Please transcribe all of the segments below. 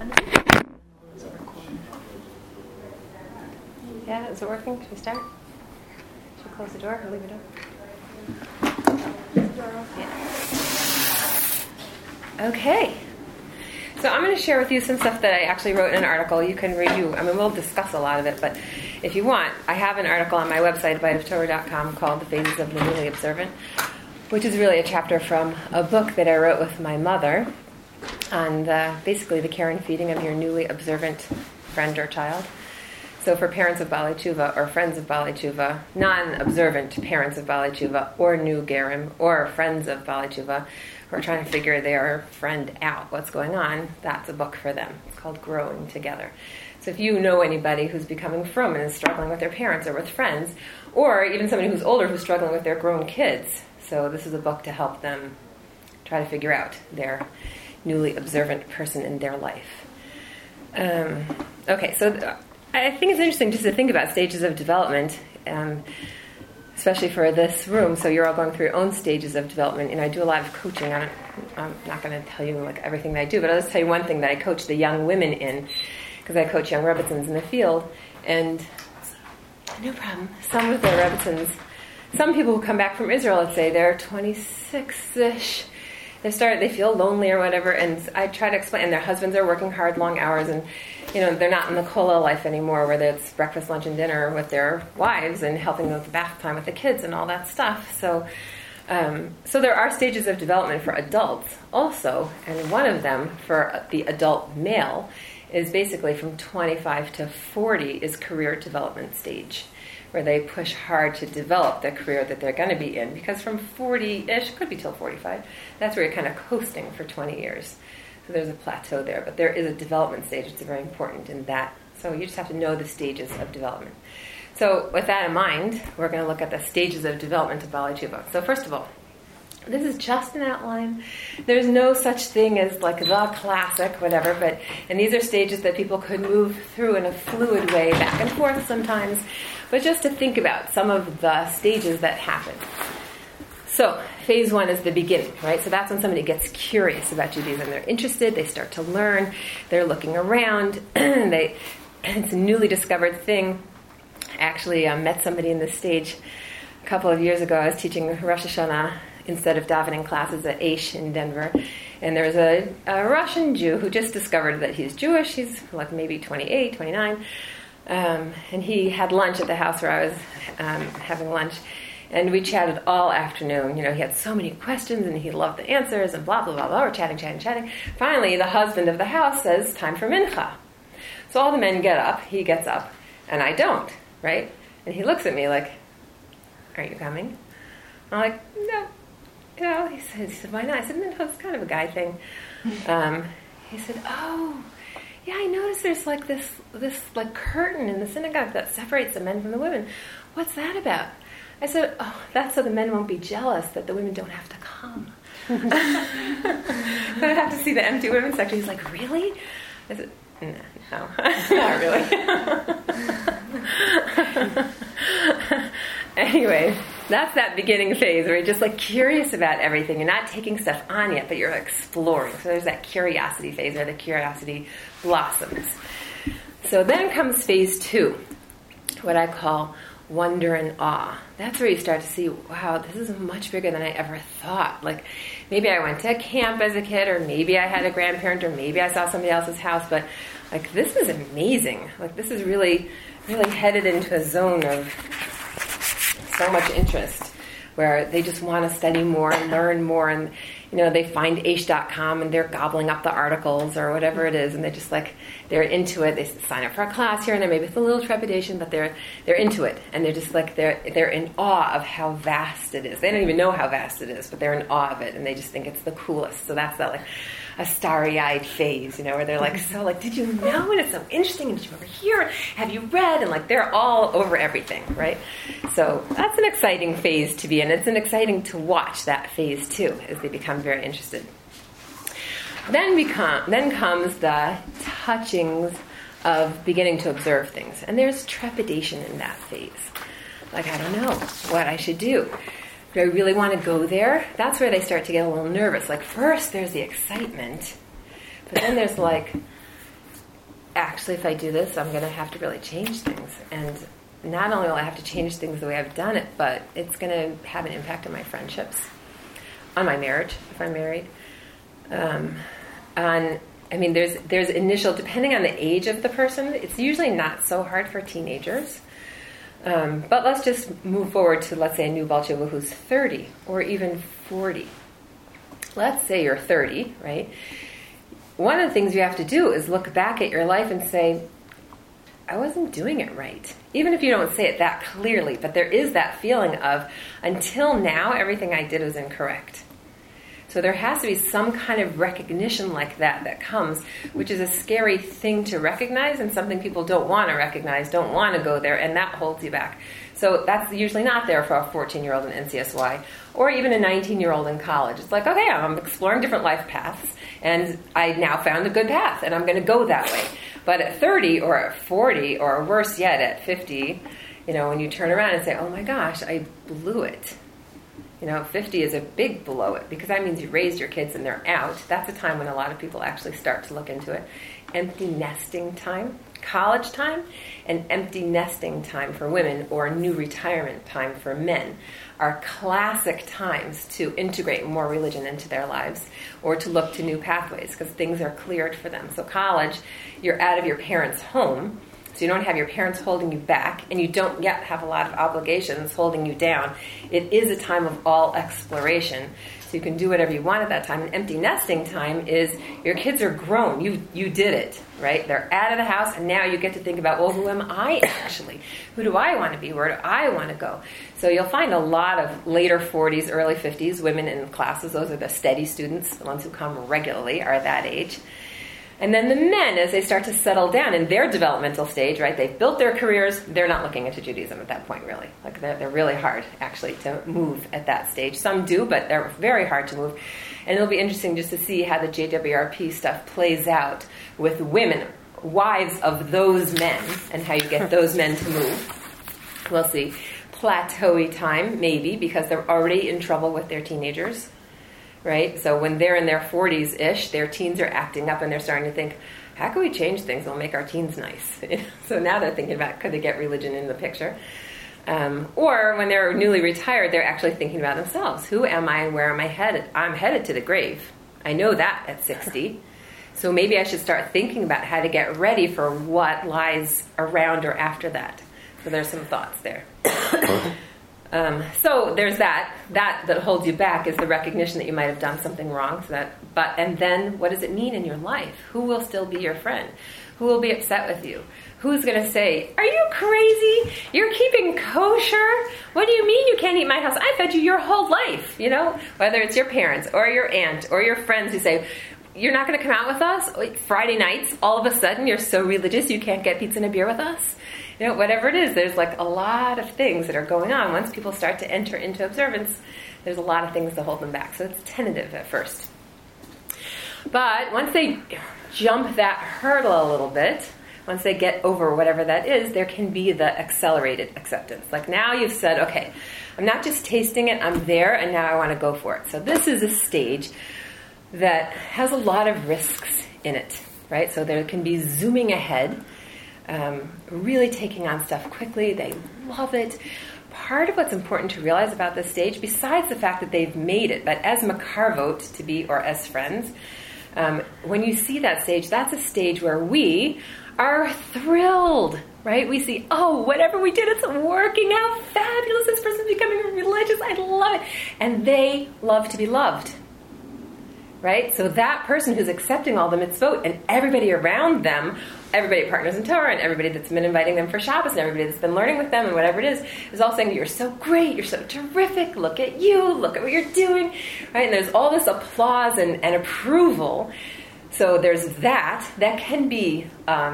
Yeah, is it working? Should we start? Should we close the door or leave it open? Yeah. Okay. So I'm going to share with you some stuff that I actually wrote in an article. You can review. I mean, we'll discuss a lot of it, but if you want, I have an article on my website, abiteoftorah.com, called The Phases of the Newly Observant, which is really a chapter from a book that I wrote with my mother on basically the care and feeding of your newly observant friend or child. So for parents of Baalei Teshuva or friends of Baalei Teshuva, non-observant parents of Baalei Teshuva or new Gerim or friends of Baalei Teshuva who are trying to figure their friend out, what's going on, that's a book for them. It's called Growing Together. So if you know anybody who's becoming frum and is struggling with their parents or with friends, or even somebody who's older who's struggling with their grown kids, so this is a book to help them try to figure out their newly observant person in their life. Okay, so I think it's interesting just to think about stages of development, especially for this room. So you're all going through your own stages of development. And I do a lot of coaching. I'm not going to tell you like everything that I do, but I'll just tell you one thing that I coach the young women in, because I coach young Rebbetzins in the field. And no problem. Some of their Rebbetzins, some people who come back from Israel, let's say they're 26-ish. They feel lonely or whatever, and I try to explain, and their husbands are working hard, long hours, and they're not in the kollel life anymore where it's breakfast, lunch, and dinner with their wives and helping them with the bath time with the kids and all that stuff. So there are stages of development for adults also, and one of them for the adult male is basically from 25 to 40 is career development stage, where they push hard to develop the career that they're going to be in. Because from 40-ish, could be till 45, that's where you're kind of coasting for 20 years. So there's a plateau there. But there is a development stage. It's very important in that. So you just have to know the stages of development. So with that in mind, we're going to look at the stages of development of Baalei Teshuva. So first of all, this is just an outline. There's no such thing as like the classic, whatever, and these are stages that people could move through in a fluid way, back and forth sometimes, but just to think about some of the stages that happen. So, phase 1 is the beginning, right? So that's when somebody gets curious about Judaism. They're interested, they start to learn, they're looking around, it's a newly discovered thing. I actually met somebody in this stage a couple of years ago. I was teaching Rosh Hashanah instead of davening classes at Aish in Denver. And there was a Russian Jew who just discovered that he's Jewish. He's like maybe 28, 29. And he had lunch at the house where I was having lunch. And we chatted all afternoon. He had so many questions and he loved the answers and blah, blah, blah, blah. We're chatting. Finally, the husband of the house says, time for mincha. So all the men get up. He gets up. And I don't, right? And he looks at me like, aren't you coming? I'm like, no. He said, why not? I said, no, it's kind of a guy thing. He said, oh, yeah, I noticed there's like this like curtain in the synagogue that separates the men from the women. What's that about? I said, oh, that's so the men won't be jealous that the women don't have to come. But I have to see the empty women's section. He's like, really? I said, no, not really. Anyway, that's that beginning phase where you're just like curious about everything. You're not taking stuff on yet, but you're exploring. So there's that curiosity phase where the curiosity blossoms. So then comes phase 2, what I call wonder and awe. That's where you start to see, wow, this is much bigger than I ever thought. Like maybe I went to a camp as a kid, or maybe I had a grandparent, or maybe I saw somebody else's house, but like this is amazing. Like this is really, really headed into a zone of so much interest where they just want to study more and learn more, and they find Aish.com and they're gobbling up the articles or whatever it is, and they're into it. They sign up for a class here and there, maybe with a little trepidation, but they're into it, and they're just like they're in awe of how vast it is. They don't even know how vast it is, but they're in awe of it, and they just think it's the coolest. So that's that like a starry-eyed phase, where they're like, so like, did you know? And it's so interesting. And did you ever hear? Have you read? And like, they're all over everything, right? So that's an exciting phase to be in. It's an exciting to watch that phase too, as they become very interested. Then comes the touchings of beginning to observe things, and there's trepidation in that phase. Like, I don't know what I should do. Do I really want to go there? That's where they start to get a little nervous. Like, first there's the excitement, but then there's like, actually, if I do this, I'm going to have to really change things. And not only will I have to change things the way I've done it, but it's going to have an impact on my friendships, on my marriage, if I'm married. There's initial, depending on the age of the person, it's usually not so hard for teenagers. But let's just move forward to, let's say, a new Baal Tshuva who's 30 or even 40. Let's say you're 30, right? One of the things you have to do is look back at your life and say, I wasn't doing it right. Even if you don't say it that clearly, but there is that feeling of, until now, everything I did was incorrect. So there has to be some kind of recognition like that comes, which is a scary thing to recognize and something people don't want to recognize, don't want to go there, and that holds you back. So that's usually not there for a 14-year-old in NCSY or even a 19-year-old in college. It's like, okay, I'm exploring different life paths, and I now found a good path, and I'm going to go that way. But at 30 or at 40 or worse yet at 50, when you turn around and say, oh my gosh, I blew it. 50 is a big below it because that means you raised your kids and they're out. That's a time when a lot of people actually start to look into it. Empty nesting time, college time, and empty nesting time for women or new retirement time for men are classic times to integrate more religion into their lives or to look to new pathways because things are cleared for them. So college, you're out of your parents' home. So you don't have your parents holding you back, and you don't yet have a lot of obligations holding you down. It is a time of all exploration. So you can do whatever you want at that time. And empty nesting time is your kids are grown. You did it, right? They're out of the house, and now you get to think about, well, who am I actually? Who do I want to be? Where do I want to go? So you'll find a lot of later 40s, early 50s women in classes. Those are the steady students. The ones who come regularly are that age. And then the men, as they start to settle down in their developmental stage, right, they've built their careers, they're not looking into Judaism at that point, really. Like, they're really hard, actually, to move at that stage. Some do, but they're very hard to move. And it'll be interesting just to see how the JWRP stuff plays out with women, wives of those men, and how you get those men to move. We'll see. Plateauy time, maybe, because they're already in trouble with their teenagers. Right? So when they're in their 40s-ish, their teens are acting up and they're starting to think, how can we change things that will make our teens nice? So now they're thinking about, could they get religion in the picture? Or when they're newly retired, they're actually thinking about themselves. Who am I and where am I headed? I'm headed to the grave. I know that at 60. So maybe I should start thinking about how to get ready for what lies around or after that. So there's some thoughts there. So there's that holds you back is the recognition that you might have done something wrong. And then what does it mean in your life? Who will still be your friend? Who will be upset with you? Who's going to say, are you crazy? You're keeping kosher? What do you mean you can't eat my house? I fed you your whole life, whether it's your parents or your aunt or your friends who say, you're not going to come out with us? Friday nights, all of a sudden, you're so religious you can't get pizza and a beer with us? Whatever it is, there's like a lot of things that are going on. Once people start to enter into observance, there's a lot of things to hold them back. So it's tentative at first. But once they jump that hurdle a little bit, once they get over whatever that is, there can be the accelerated acceptance. Like now you've said, okay, I'm not just tasting it, I'm there, and now I want to go for it. So this is a stage that has a lot of risks in it, right? So there can be zooming ahead, really taking on stuff quickly. They love it. Part of what's important to realize about this stage, besides the fact that they've made it, but as makarvot to be, or as friends, when you see that stage, that's a stage where we are thrilled, right? We see, oh, whatever we did, it's working out fabulous. This person's becoming religious. I love it. And they love to be loved. Right? So that person who's accepting all the mitzvot and everybody around them, everybody at Partners in Torah and everybody that's been inviting them for Shabbos and everybody that's been learning with them and whatever it is all saying, you're so great, you're so terrific, look at you, look at what you're doing. Right? And there's all this applause and approval. So there's that can be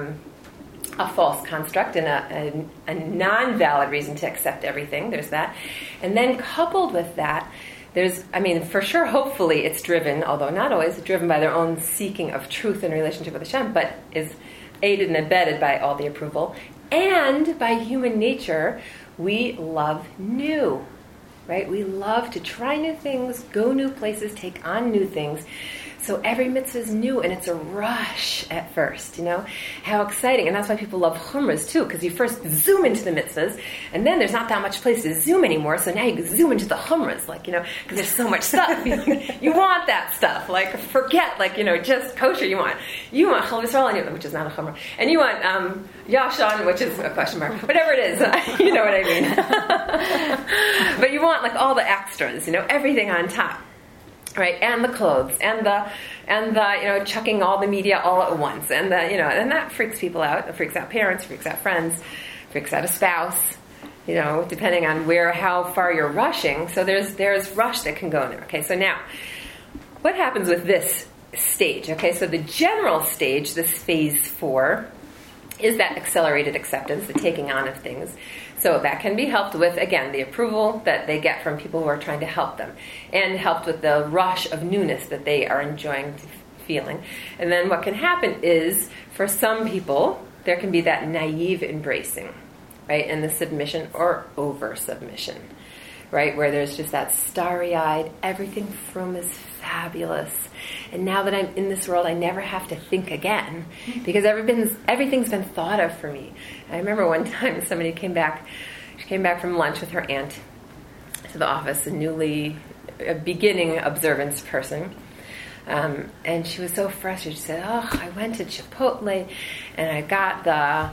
a false construct and a non-valid reason to accept everything. There's that. And then coupled with that, for sure, hopefully it's driven, although not always, driven by their own seeking of truth in relationship with Hashem, but is aided and abetted by all the approval. And by human nature, we love new, right? We love to try new things, go new places, take on new things. So every mitzvah is new, and it's a rush at first, How exciting. And that's why people love chumras, too, because you first zoom into the mitzvahs, and then there's not that much place to zoom anymore, so now you zoom into the chumras, because there's so much stuff. You want that stuff. Forget, just kosher you want. You want chal v'srol, which is not a chumrah. And you want yashan, which is a question mark. Whatever it is, you know what I mean. But you want, all the extras, everything on top. Right, and the clothes, and the chucking all the media all at once, and and that freaks people out. It freaks out parents, freaks out friends, freaks out a spouse. Depending on how far you're rushing. So there's rush that can go in there. Okay, so now, what happens with this stage? Okay, so the general stage, this phase 4, is that accelerated acceptance, the taking on of things. So that can be helped with, again, the approval that they get from people who are trying to help them, and helped with the rush of newness that they are enjoying feeling. And then what can happen is, for some people, there can be that naive embracing, right, and the submission or over-submission, right, where there's just that starry-eyed, everything from is fabulous. And now that I'm in this world, I never have to think again, because everything's been thought of for me. I remember one time somebody came back from lunch with her aunt to the office, a beginning observance person. And she was so frustrated. She said, I went to Chipotle and I got the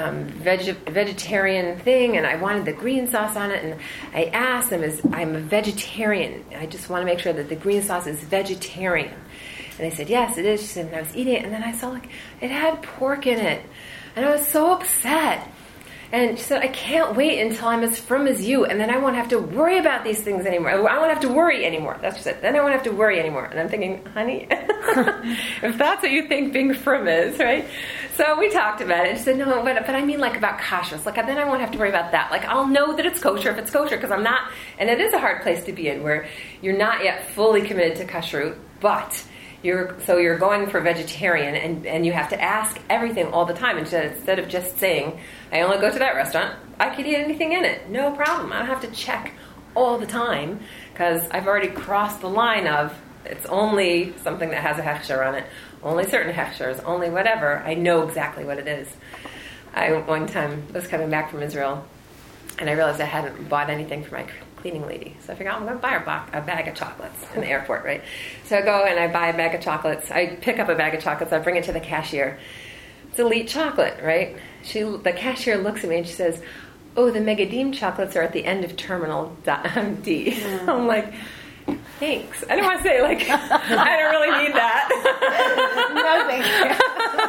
vegetarian thing, and I wanted the green sauce on it, and I asked them, I'm a vegetarian, I just want to make sure that the green sauce is vegetarian. And they said, yes, it is. She said, and I was eating it, and then I saw it had pork in it, and I was so upset. And she said, I can't wait until I'm as frum as you, and then I won't have to worry about these things anymore. I won't have to worry anymore. That's what she said. Then I won't have to worry anymore. And I'm thinking, honey, if that's what you think being frum is, right? So we talked about it. And she said, no, but I mean about kashrus. Then I won't have to worry about that. I'll know that it's kosher if it's kosher, because I'm not, and it is a hard place to be in, where you're not yet fully committed to kashrut, but you're going for vegetarian, and you have to ask everything all the time, instead of just saying, I only go to that restaurant, I could eat anything in it, no problem. I don't have to check all the time, because I've already crossed the line of, it's only something that has a hechsher on it, only certain hechshers, only whatever. I know exactly what it is. One time was coming back from Israel, and I realized I hadn't bought anything for my cleaning lady. So I figured, I'm going to buy her a bag of chocolates in the airport, right? So I go and I buy a bag of chocolates. I pick up a bag of chocolates. I bring it to the cashier. It's elite chocolate, right? The cashier looks at me and she says, oh, the Megadim chocolates are at the end of Terminal D. Yeah. I'm like, thanks. I don't want to say, I don't really need that. No, thank you.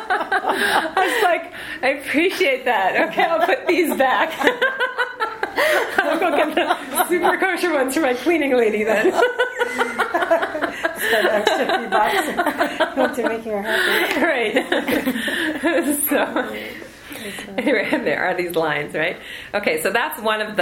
I was like, I appreciate that. Okay, I'll put these back. I'll go get the super kosher ones for my cleaning lady then. Spend extra $50 not to make her happy. Right. So, anyway, there are these lines, right? Okay, so that's one of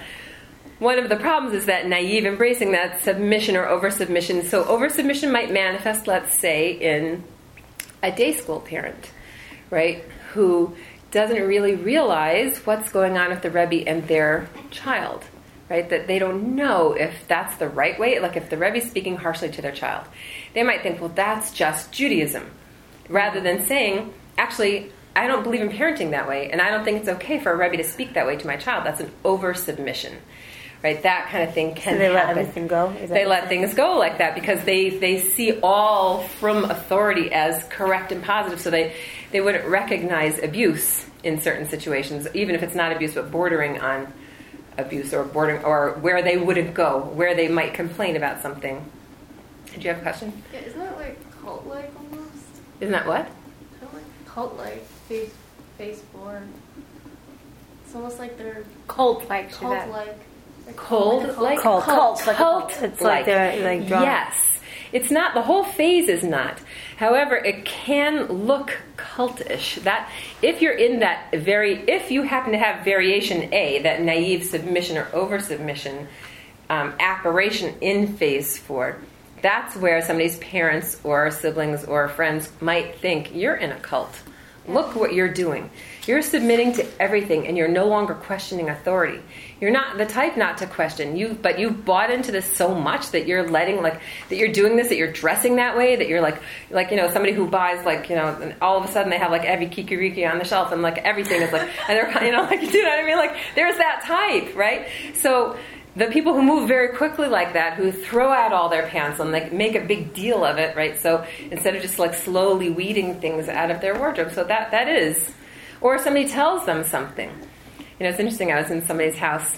the problems, is that naive embracing, that submission or over-submission. So over-submission might manifest, let's say, in a day school parent, right, who doesn't really realize what's going on with the Rebbe and their child, right? That they don't know if that's the right way. If the Rebbe's speaking harshly to their child, they might think, well, that's just Judaism, rather than saying, actually, I don't believe in parenting that way, and I don't think it's okay for a Rebbe to speak that way to my child. That's an over-submission, right? That kind of thing can happen. So they let everything go? They let things go like that, because they see all from authority as correct and positive, so they wouldn't recognize abuse in certain situations, even if it's not abuse, but bordering on abuse, or where they wouldn't go, where they might complain about something. Did you have a question? Yeah, isn't that cult-like almost? Isn't that what? Kind of cult-like, phase 4. It's almost like they're cult-like. Cult-like. Cold-like? Cult. It's like they're drawn. Yes. It's not, the whole phase is not. However, it can look cultish. That if you're in that if you happen to have variation A, that naive submission or over-submission apparition in phase 4, that's where somebody's parents or siblings or friends might think, you're in a cult. Look what you're doing. You're submitting to everything, and you're no longer questioning authority. You're not the type not to question. But you've bought into this so much that you're letting, like, that you're doing this, that you're dressing that way, that you're like somebody who buys, like, and all of a sudden they have, like, every kikiriki on the shelf, and, like, everything is, like, and they're, like, you know what I mean? Like, there's that type, right? So the people who move very quickly like that, who throw out all their pants and, like, make a big deal of it, right? So instead of just, like, slowly weeding things out of their wardrobe, so that is, or somebody tells them something. It's interesting. I was in somebody's house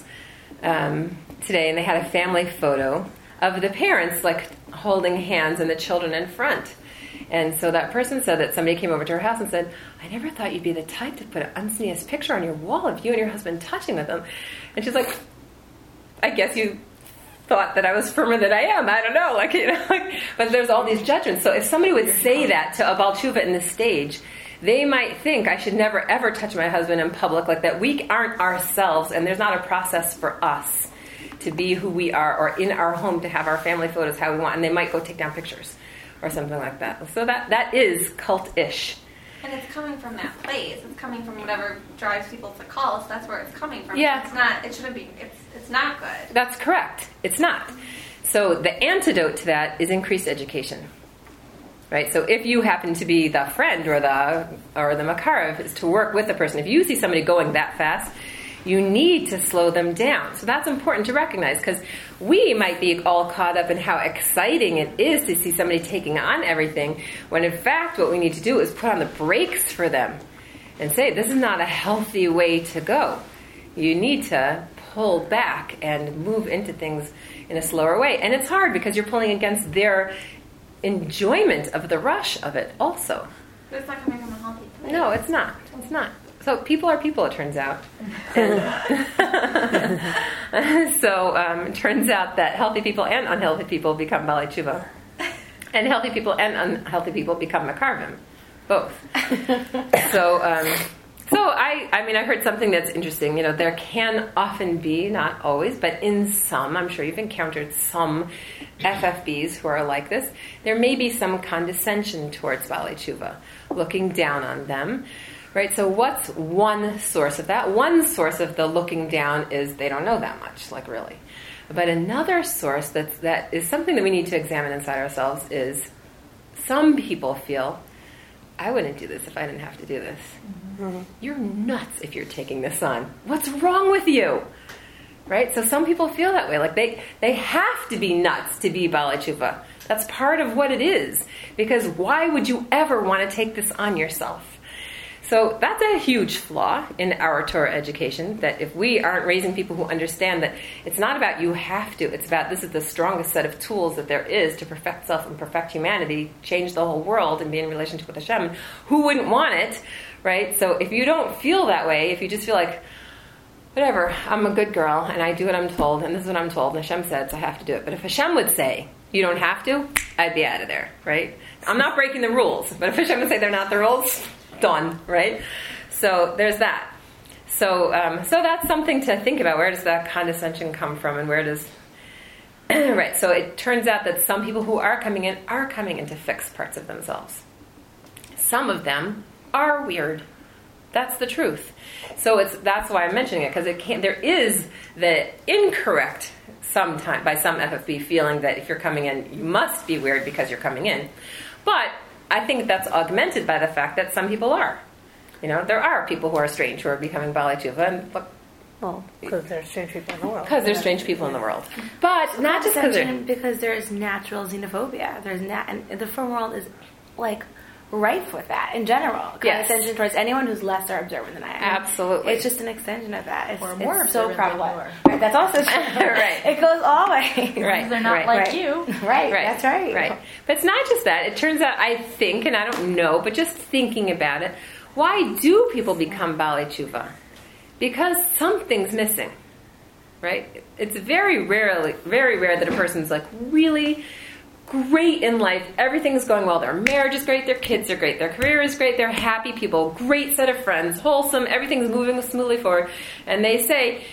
today, and they had a family photo of the parents, like, holding hands and the children in front. And so that person said that somebody came over to her house and said, I never thought you'd be the type to put an unsneeze picture on your wall of you and your husband touching with them. And she's like, I guess you thought that I was firmer than I am. I don't know. But there's all these judgments. So if somebody would say that to a Baal Tshuva in this stage, they might think I should never ever touch my husband in public, like that we aren't ourselves, and there's not a process for us to be who we are, or in our home to have our family photos how we want, and they might go take down pictures or something like that. So that is cult-ish. And it's coming from that place. It's coming from whatever drives people to cults. That's where it's coming from. Yeah. It's not. It shouldn't be. It's not good. That's correct. It's not. So the antidote to that is increased education. Right? So if you happen to be the friend or the makarev, is to work with the person. If you see somebody going that fast, you need to slow them down. So that's important to recognize, because we might be all caught up in how exciting it is to see somebody taking on everything, when in fact what we need to do is put on the brakes for them and say, this is not a healthy way to go. You need to pull back and move into things in a slower way. And it's hard because you're pulling against their enjoyment of the rush of it also. But it's not coming from a healthy place. No, it's not. It's not. So people are people, it turns out. So it turns out that healthy people and unhealthy people become Balei Tshuva. And healthy people and unhealthy people become Makarvim. Both. So I heard something that's interesting. There can often be, not always, but in some, I'm sure you've encountered some FFBs who are like this, there may be some condescension towards Balei Tshuva, looking down on them. Right, so what's one source of that? One source of the looking down is they don't know that much, like really. But another source that is something that we need to examine inside ourselves is some people feel, I wouldn't do this if I didn't have to do this. Mm-hmm. You're nuts if you're taking this on. What's wrong with you? Right? So some people feel that way, like they have to be nuts to be Balei Tshuva. That's part of what it is. Because why would you ever want to take this on yourself? So that's a huge flaw in our Torah education, that if we aren't raising people who understand that it's not about you have to, it's about this is the strongest set of tools that there is to perfect self and perfect humanity, change the whole world and be in relationship with Hashem. Who wouldn't want it, right? So if you don't feel that way, if you just feel like, whatever, I'm a good girl and I do what I'm told and this is what I'm told and Hashem said, so I have to do it. But if Hashem would say, you don't have to, I'd be out of there, right? I'm not breaking the rules, but if Hashem would say they're not the rules, done, right? So there's that. So that's something to think about. Where does that condescension come from, and where does right? So it turns out that some people who are coming in to fix parts of themselves. Some of them are weird. That's the truth. So that's why I'm mentioning it, because there is the incorrect sometimes by some FFB feeling that if you're coming in, you must be weird because you're coming in, but I think that's augmented by the fact that some people are. There are people who are strange who are becoming Balei Tshuva. And look, well, because there's strange people in the world. Because there's strange people in the world. But not just because there's natural xenophobia. And the frum world is like rife with that in general. Condescension towards anyone who's lesser observant than I am. Absolutely. It's just an extension of that. It's so prevalent. Right, that's also true. Right. It goes all ways. Right. They're not like you. Right. That's right. Right. But it's not just that. It turns out, I think, and I don't know, but just thinking about it, why do people become Balei Tshuva? Because something's missing. Right? It's very rare that a person's like really great in life, everything's going well, their marriage is great, their kids are great, their career is great, they're happy people, great set of friends, wholesome, everything's moving smoothly forward, and they say,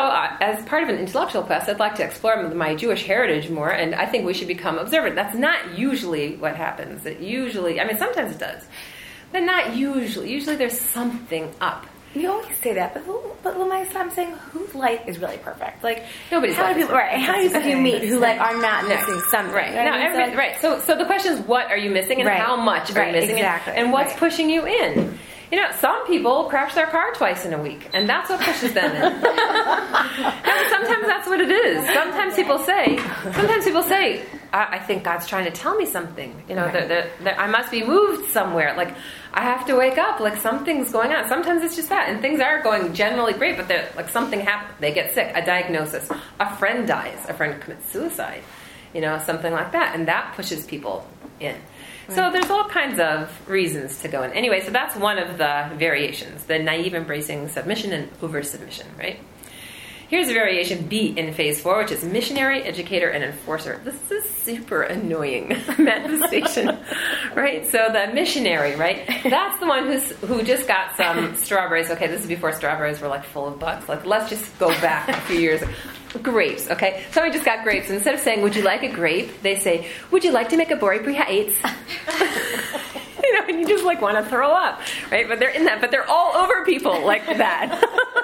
as part of an intellectual class, I'd like to explore my Jewish heritage more, and I think we should become observant. That's not usually what happens. Sometimes it does, But not usually. Usually there's something up. You always say that, but Lamais, I'm saying whose life is really perfect? Like nobody's how life do is people, right? How many people do you meet who like are not missing something? Right. You know No, what I mean? right. So the question is, what are you missing, and Right. how much are you Right, missing, exactly. and what's Right. pushing you in? You know, some people crash their car twice in a week, and that's what pushes them in. And sometimes that's what it is. Sometimes people say, I think God's trying to tell me something. You know, I must be moved somewhere. Like, I have to wake up. Like, something's going on. Sometimes it's just that. And things are going generally great, but like something happens. They get sick, a diagnosis. A friend dies. A friend commits suicide. You know, something like that. And that pushes people in. So there's all kinds of reasons to go in. Anyway, so that's one of the variations, the naive embracing submission and over-submission, right? Here's a variation B in phase 4, which is missionary, educator, and enforcer. This is super annoying manifestation, right? So the missionary, right? That's the one who just got some strawberries. Okay, this is before strawberries were like full of bugs. Like, let's just go back a few years. Grapes, okay? Somebody just got grapes. Instead of saying, would you like a grape? They say, would you like to make a bori prihates? You know, and you just like want to throw up, right? But they're in that, but they're all over people like that.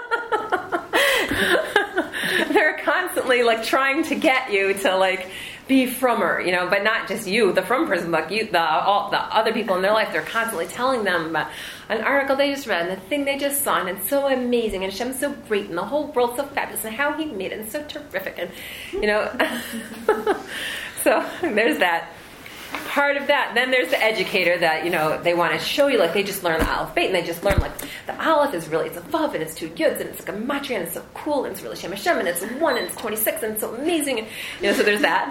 They're constantly like trying to get you to like be frommer, you know, but not just you, the from person, like you, all the other people in their life. They're constantly telling them about an article they just read and the thing they just saw, and it's so amazing, and Hashem's so great, and the whole world's so fabulous, and how He made it, and so terrific, and you know. So there's that part of that. Then there's the educator that, you know, they want to show you, like, they just learn the Aleph Beit, and they just learn, like, the Aleph is really, it's a Vav, and it's 2 Yuds, and it's like a Gematria, and it's so cool, and it's really Shem Hashem, and it's 1, and it's 26, and it's so amazing, and, you know, so there's that.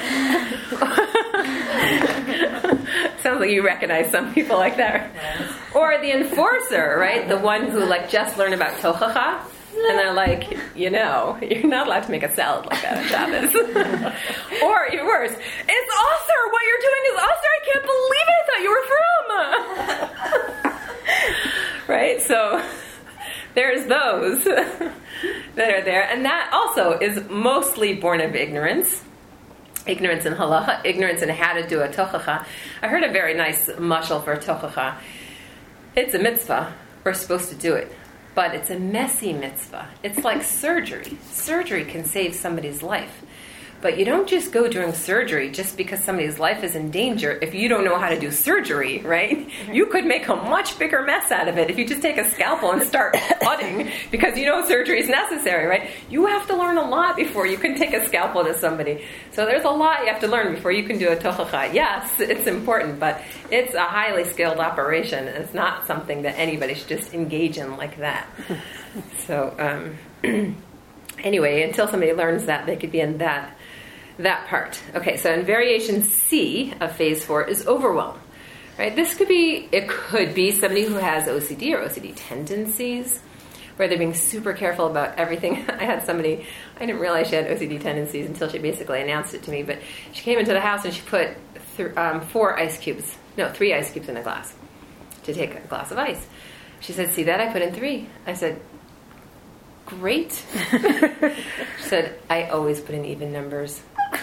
Sounds like you recognize some people like that. Or the enforcer, right? The one who, like, just learned about Tochacha, and they're like, you know, you're not allowed to make a salad like that on Shabbos. Or even worse, it's Osir! What you're doing is Osir! I can't believe it! I thought you were from! Right? So there's those that are there. And that also is mostly born of ignorance. Ignorance in halacha, ignorance in how to do a tochacha. I heard a very nice mashal for tochacha. It's a mitzvah. We're supposed to do it. But it's a messy mitzvah. It's like surgery. Surgery can save somebody's life. But you don't just go during surgery just because somebody's life is in danger if you don't know how to do surgery, right? You could make a much bigger mess out of it if you just take a scalpel and start cutting because you know surgery is necessary, right? You have to learn a lot before you can take a scalpel to somebody. So there's a lot you have to learn before you can do a tochacha. Yes, it's important, but it's a highly skilled operation. It's not something that anybody should just engage in like that. So anyway, until somebody learns that, they could be in that part. Okay, so in variation C of phase 4 is overwhelm. Right? It could be somebody who has OCD or OCD tendencies, where they're being super careful about everything. I had somebody, I didn't realize she had OCD tendencies until she basically announced it to me, but she came into the house and she put 3 ice cubes in a glass to take a glass of ice. She said, see that? I put in 3. I said, great. She said, I always put in even numbers.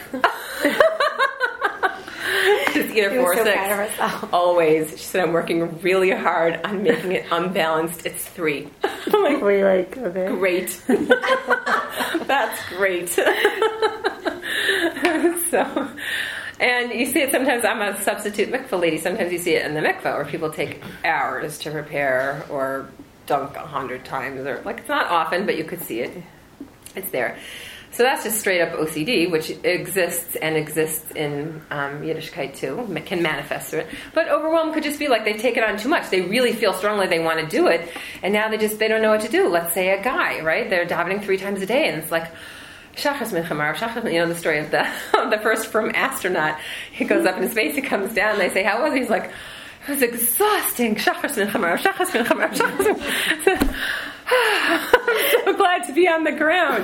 Just either 4 or 6. Proud of herself. Always. She said, I'm working really hard on making it unbalanced. It's 3. I'm like, Were you like, okay? great. That's great. So, and you see it sometimes. I'm a substitute mikvah lady. Sometimes you see it in the mikvah where people take hours to prepare or dunk 100 times, or like, it's not often, but you could see it. It's there. So that's just straight up OCD, which exists in Yiddishkeit too, can manifest through it. But overwhelm could just be like they take it on too much. They really feel strongly they want to do it, and now they don't know what to do. Let's say a guy, right? They're davening 3 times a day, and it's like, Shachas min chamar, you know the story of the first from astronaut. He goes up in space, he comes down, and they say, how was he? He's like, it was exhausting. Shachas min chamar, shachas min chamar, shachas min chamar. I'm so glad to be on the ground.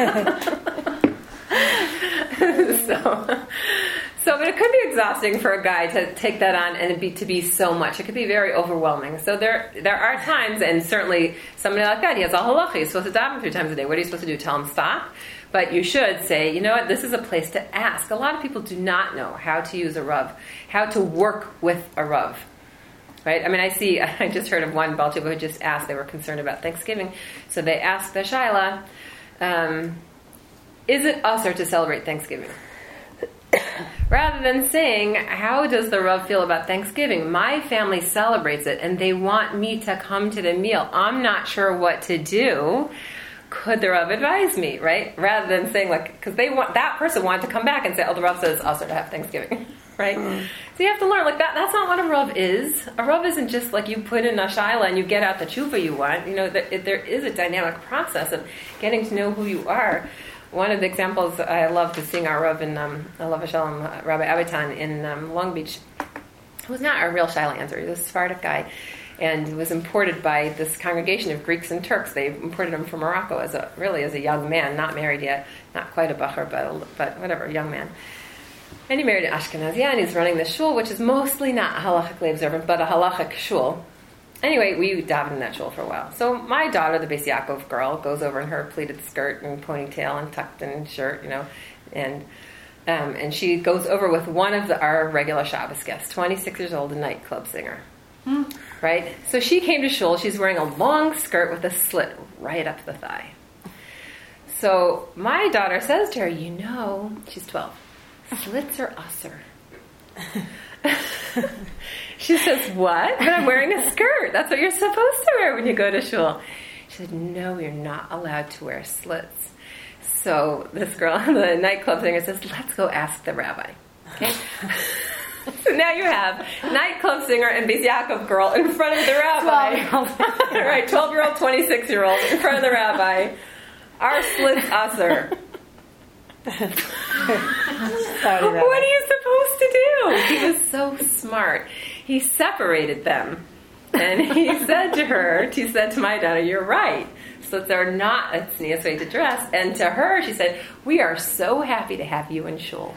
So, but it could be exhausting for a guy to take that on and to be so much. It could be very overwhelming. So there are times, and certainly somebody like that, he has a halacha. He's supposed to daven 3 times a day. What are you supposed to do? Tell him stop? But you should say, you know what, this is a place to ask. A lot of people do not know how to use a Rav, how to work with a Rav. right? I mean, I just heard of one Baal Tshuva who just asked, they were concerned about Thanksgiving, so they asked the Shaila, is it usher to celebrate Thanksgiving? Rather than saying, how does the Rav feel about Thanksgiving? My family celebrates it, and they want me to come to the meal. I'm not sure what to do. Could the Rav advise me, right? Rather than saying, like, because that person wanted to come back and say, oh, the Rav says usher to have Thanksgiving, right? So you have to learn, like, that's not what a Rav is. A Rav isn't just like you put in a shaila and you get out the tshuva you want. There is a dynamic process of getting to know who you are. One of the examples I love to sing our Rav in Alav Shalom, Rabbi Abitan in Long Beach, who was not a real shaila answer. He was a Sephardic guy, and was imported by this congregation of Greeks and Turks. They imported him from Morocco as a young man, not married yet, not quite a bachar, but whatever, a young man. And he married an Ashkenazi, and he's running this shul, which is mostly not halachically observant, but a halachic shul. Anyway, we davened in that shul for a while. So my daughter, the Beis Yaakov girl, goes over in her pleated skirt and ponytail and tucked in shirt, and she goes over with one of our regular Shabbos guests, 26 years old, a nightclub singer. Right? So she came to shul. She's wearing a long skirt with a slit right up the thigh. So my daughter says to her, she's 12, slits are usher. She says, what? But I'm wearing a skirt. That's what you're supposed to wear when you go to shul. She said, no, you're not allowed to wear slits. So this girl, the nightclub singer, says, let's go ask the rabbi. Okay? So now you have nightclub singer and Beis Yaakov girl in front of the rabbi. 12-year-old. Right, 12-year-old, 26-year-old in front of the rabbi. Our slits usher. What are you supposed to do? He was so smart. He separated them. And he said to my daughter, you're right. Slits are not a tznius way to dress. And to her, she said, we are so happy to have you in shul.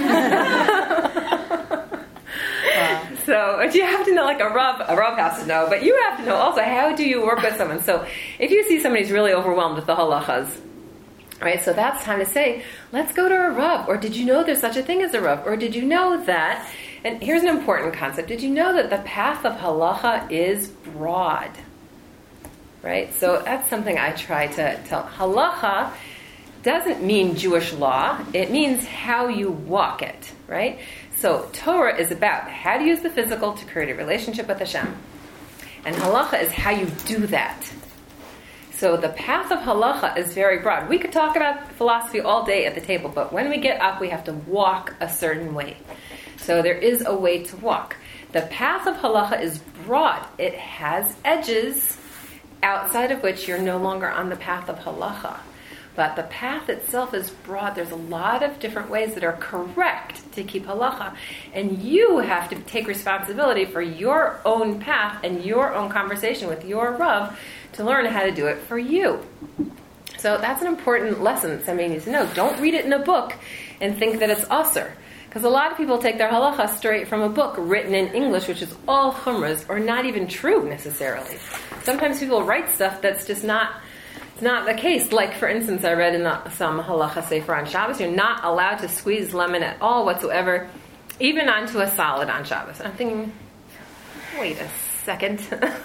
So you have to know, like a Rav has to know, but you have to know also, how do you work with someone? So if you see somebody's really overwhelmed with the halachas, right, so that's time to say, let's go to a Rav, or did you know there's such a thing as a Rav, or did you know that, and here's an important concept, did you know that the path of halacha is broad? Right, so that's something I try to tell. Halacha doesn't mean Jewish law, it means how you walk it, right? So Torah is about how to use the physical to create a relationship with Hashem. And halacha is how you do that. So the path of halacha is very broad. We could talk about philosophy all day at the table, but when we get up, we have to walk a certain way. So there is a way to walk. The path of halacha is broad. It has edges outside of which you're no longer on the path of halacha. But the path itself is broad. There's a lot of different ways that are correct to keep halacha. And you have to take responsibility for your own path and your own conversation with your Rav to learn how to do it for you. So that's an important lesson that somebody needs to know. Don't read it in a book and think that it's usher. Because a lot of people take their halacha straight from a book written in English, which is all chumras, or not even true necessarily. Sometimes people write stuff that's just not the case. Like, for instance, I read in some halacha sefer on Shabbos, you're not allowed to squeeze lemon at all whatsoever, even onto a salad on Shabbos. And I'm thinking, wait a second.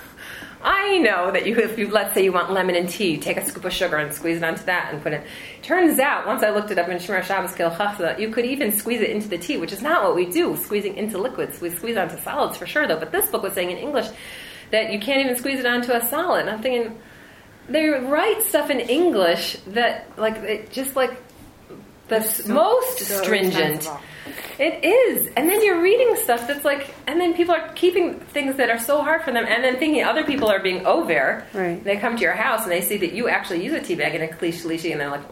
I know that if you, let's say you want lemon in tea, you take a scoop of sugar and squeeze it onto that and put it. Turns out, once I looked it up in Shemar Shabbos Kilchasa, you could even squeeze it into the tea, which is not what we do, squeezing into liquids. We squeeze onto solids for sure, though. But this book was saying in English that you can't even squeeze it onto a salad. And I'm thinking, they write stuff in English that, just like the most stringent. It is. And then you're reading stuff that's like, and then people are keeping things that are so hard for them and then thinking other people are being over. Right. They come to your house and they see that you actually use a tea bag and a klish and they're like,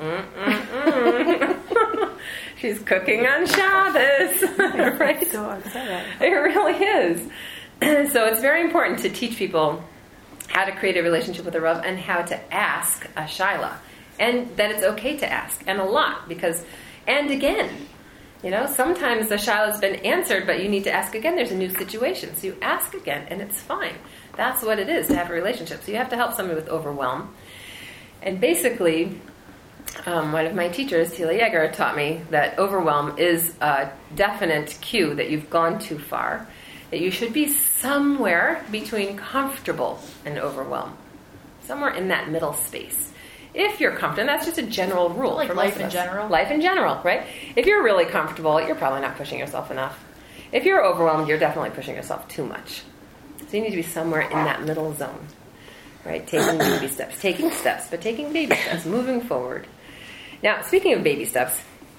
she's cooking on Shabbos. Right? So upset. It really is. So it's very important to teach people how to create a relationship with a Rav and how to ask a shaila. And that it's okay to ask. And a lot. And again, sometimes the shaila has been answered, but you need to ask again. There's a new situation. So you ask again, and it's fine. That's what it is to have a relationship. So you have to help somebody with overwhelm. And basically, one of my teachers, Tila Yeager, taught me that overwhelm is a definite cue that you've gone too far. that you should be somewhere between comfortable and overwhelmed. Somewhere in that middle space. If you're comfortable, and that's just a general rule. Like for life most of in us. general? Life in general, right? If you're really comfortable, you're probably not pushing yourself enough. If you're overwhelmed, you're definitely pushing yourself too much. So you need to be somewhere in that middle zone, right? Taking baby steps, but taking baby steps, moving forward. Now, speaking of baby steps,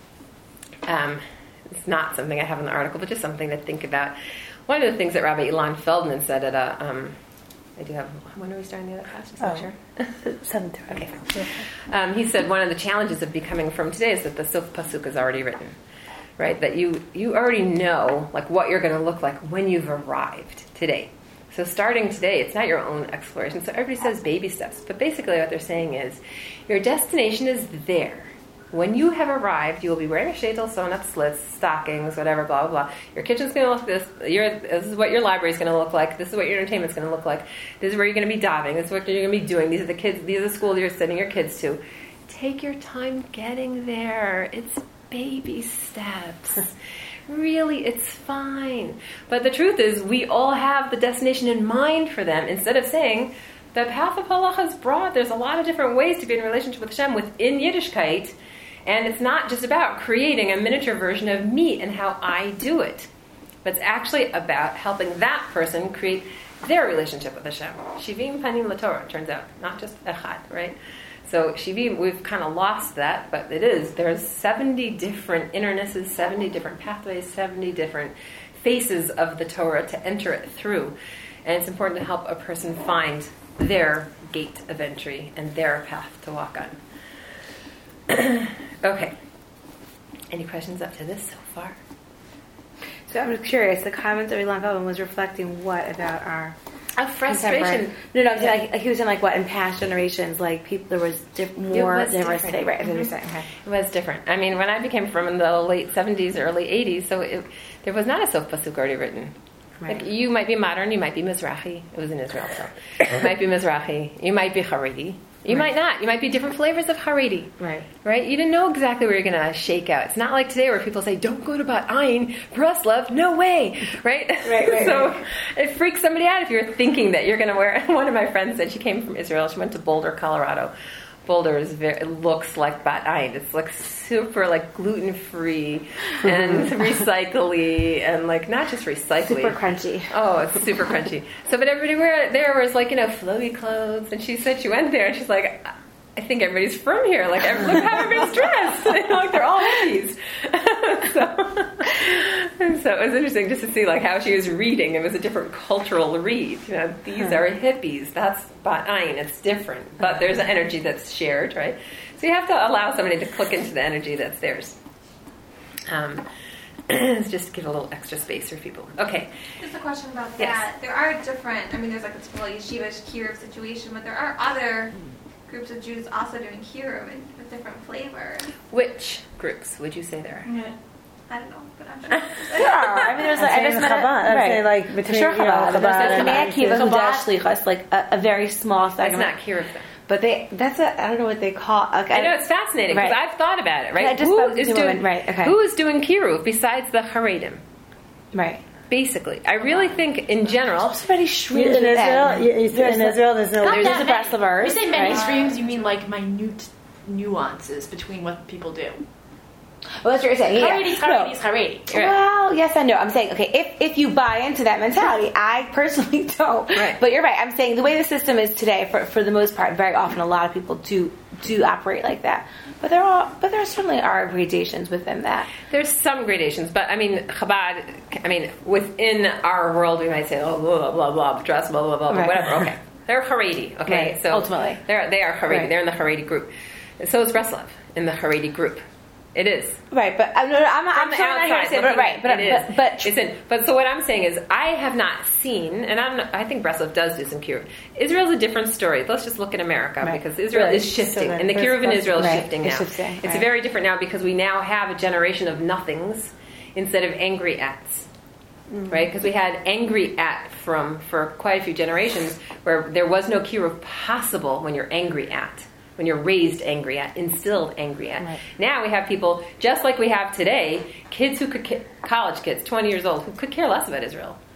it's not something I have in the article, but just something to think about. One of the things that Rabbi Ilan Feldman said at a, I do have, when are we starting the other class? Just make sure. 7:30. Okay, fine. He said one of the challenges of becoming from today is that the Sof Pasuk is already written, right? That you already know like what you're going to look like when you've arrived today. So starting today, it's not your own exploration. So everybody says baby steps, but basically what they're saying is your destination is there. When you have arrived, you will be wearing a sheitel, sewn up slits, stockings, whatever, blah, blah, blah. Your kitchen's going to look this. This is what your library's going to look like. This is what your entertainment's going to look like. This is where you're going to be diving. This is what you're going to be doing. These are the kids. These are the schools you're sending your kids to. Take your time getting there. It's baby steps. Really, it's fine. But the truth is, we all have the destination in mind for them. Instead of saying, the path of halacha is broad. There's a lot of different ways to be in a relationship with Hashem within Yiddishkeit. And it's not just about creating a miniature version of me and how I do it. But it's actually about helping that person create their relationship with Hashem. Shivim panim laTorah, turns out. Not just echad, right? So Shivim, we've kind of lost that, but it is. There's 70 different internesses, 70 different pathways, 70 different faces of the Torah to enter it through. And it's important to help a person find their gate of entry and their path to walk on. Okay. Any questions up to this so far? So I'm just curious. The comments of Ilan Feldman was reflecting what about our frustration? No, I'm saying like he was saying like what in past generations, like people there was more diversity, right? As you're saying, okay. It was different. I mean, when I became from in the late 70s, early 80s, so there was not a Sof Pasuk already written. Right. Like you might be modern, you might be Mizrahi. It was in Israel, so you might be Mizrahi. You might be Haredi. You might not. You might be different flavors of Haredi. Right? You didn't know exactly where you're going to shake out. It's not like today where people say, don't go to Bat Ayin, Breslov, no way. Right? So it freaks somebody out if you're thinking that you're going to wear. One of my friends said she came from Israel. She went to Boulder, Colorado. Boulder is it looks like Bat Ayin. It's like super like gluten-free and recycly and like not just recycly. Super crunchy. Oh, it's super crunchy. So, but everybody there was like, flowy clothes. And she said she went there and she's like, I think everybody's from here. Like, look how everybody's dressed. Like, they're all hippies. So it was interesting just to see like how she was reading. It was a different cultural read. These are hippies. That's Bat Ayin. It's different. But there's an energy that's shared, right? So you have to allow somebody to click into the energy that's theirs. Just to give a little extra space for people. Okay. Just a question about that. Yes. There are different, there's like a typical yeshiva kiruv situation, but there are other groups of Jews also doing kiruv with different flavors. Which groups would you say there are? I don't know, but I'm sure. There's like I just met I'd say like between Chabad and Akiva who does shlichus, like a very small segment. That's not kiruv though. But I don't know what they call. Okay. I know it's fascinating because I've thought about it. Right? Who is doing kiruv besides the Haredim? Right. Basically, I really think in general. Somebody streams in Israel. There's no. There's a Breslovers. You say many streams, you mean like minute nuances between what people do. Well, that's what you're saying. Haredi. Well, yes and no. I'm saying, okay, if you buy into that mentality, I personally don't. Right. But you're right. I'm saying the way the system is today, for the most part, very often a lot of people do operate like that. But there certainly are gradations within that. There's some gradations, but Chabad, within our world, we might say, oh, blah, blah, blah, dress, blah, blah, blah, right. Whatever. Okay. They're Haredi. Okay. Right. So ultimately. They are Haredi. Right. They're in the Haredi group. And so is Breslov in the Haredi group. It is. Right, but I'm not outside, saying, but right, but it's in. But so what I'm saying is, I have not seen, and I think Breslov does do some kiruv. Israel's a different story. Let's just look at America because Israel is shifting, and the kiruv in Israel is shifting now. It's very different now because we now have a generation of nothings instead of angry ats. Right? Because we had angry at for quite a few generations where there was no kiruv possible when you're angry at. When you're raised angry at, instilled angry at. Right. Now we have people, just like we have today, kids who college kids, 20 years old, who could care less about Israel.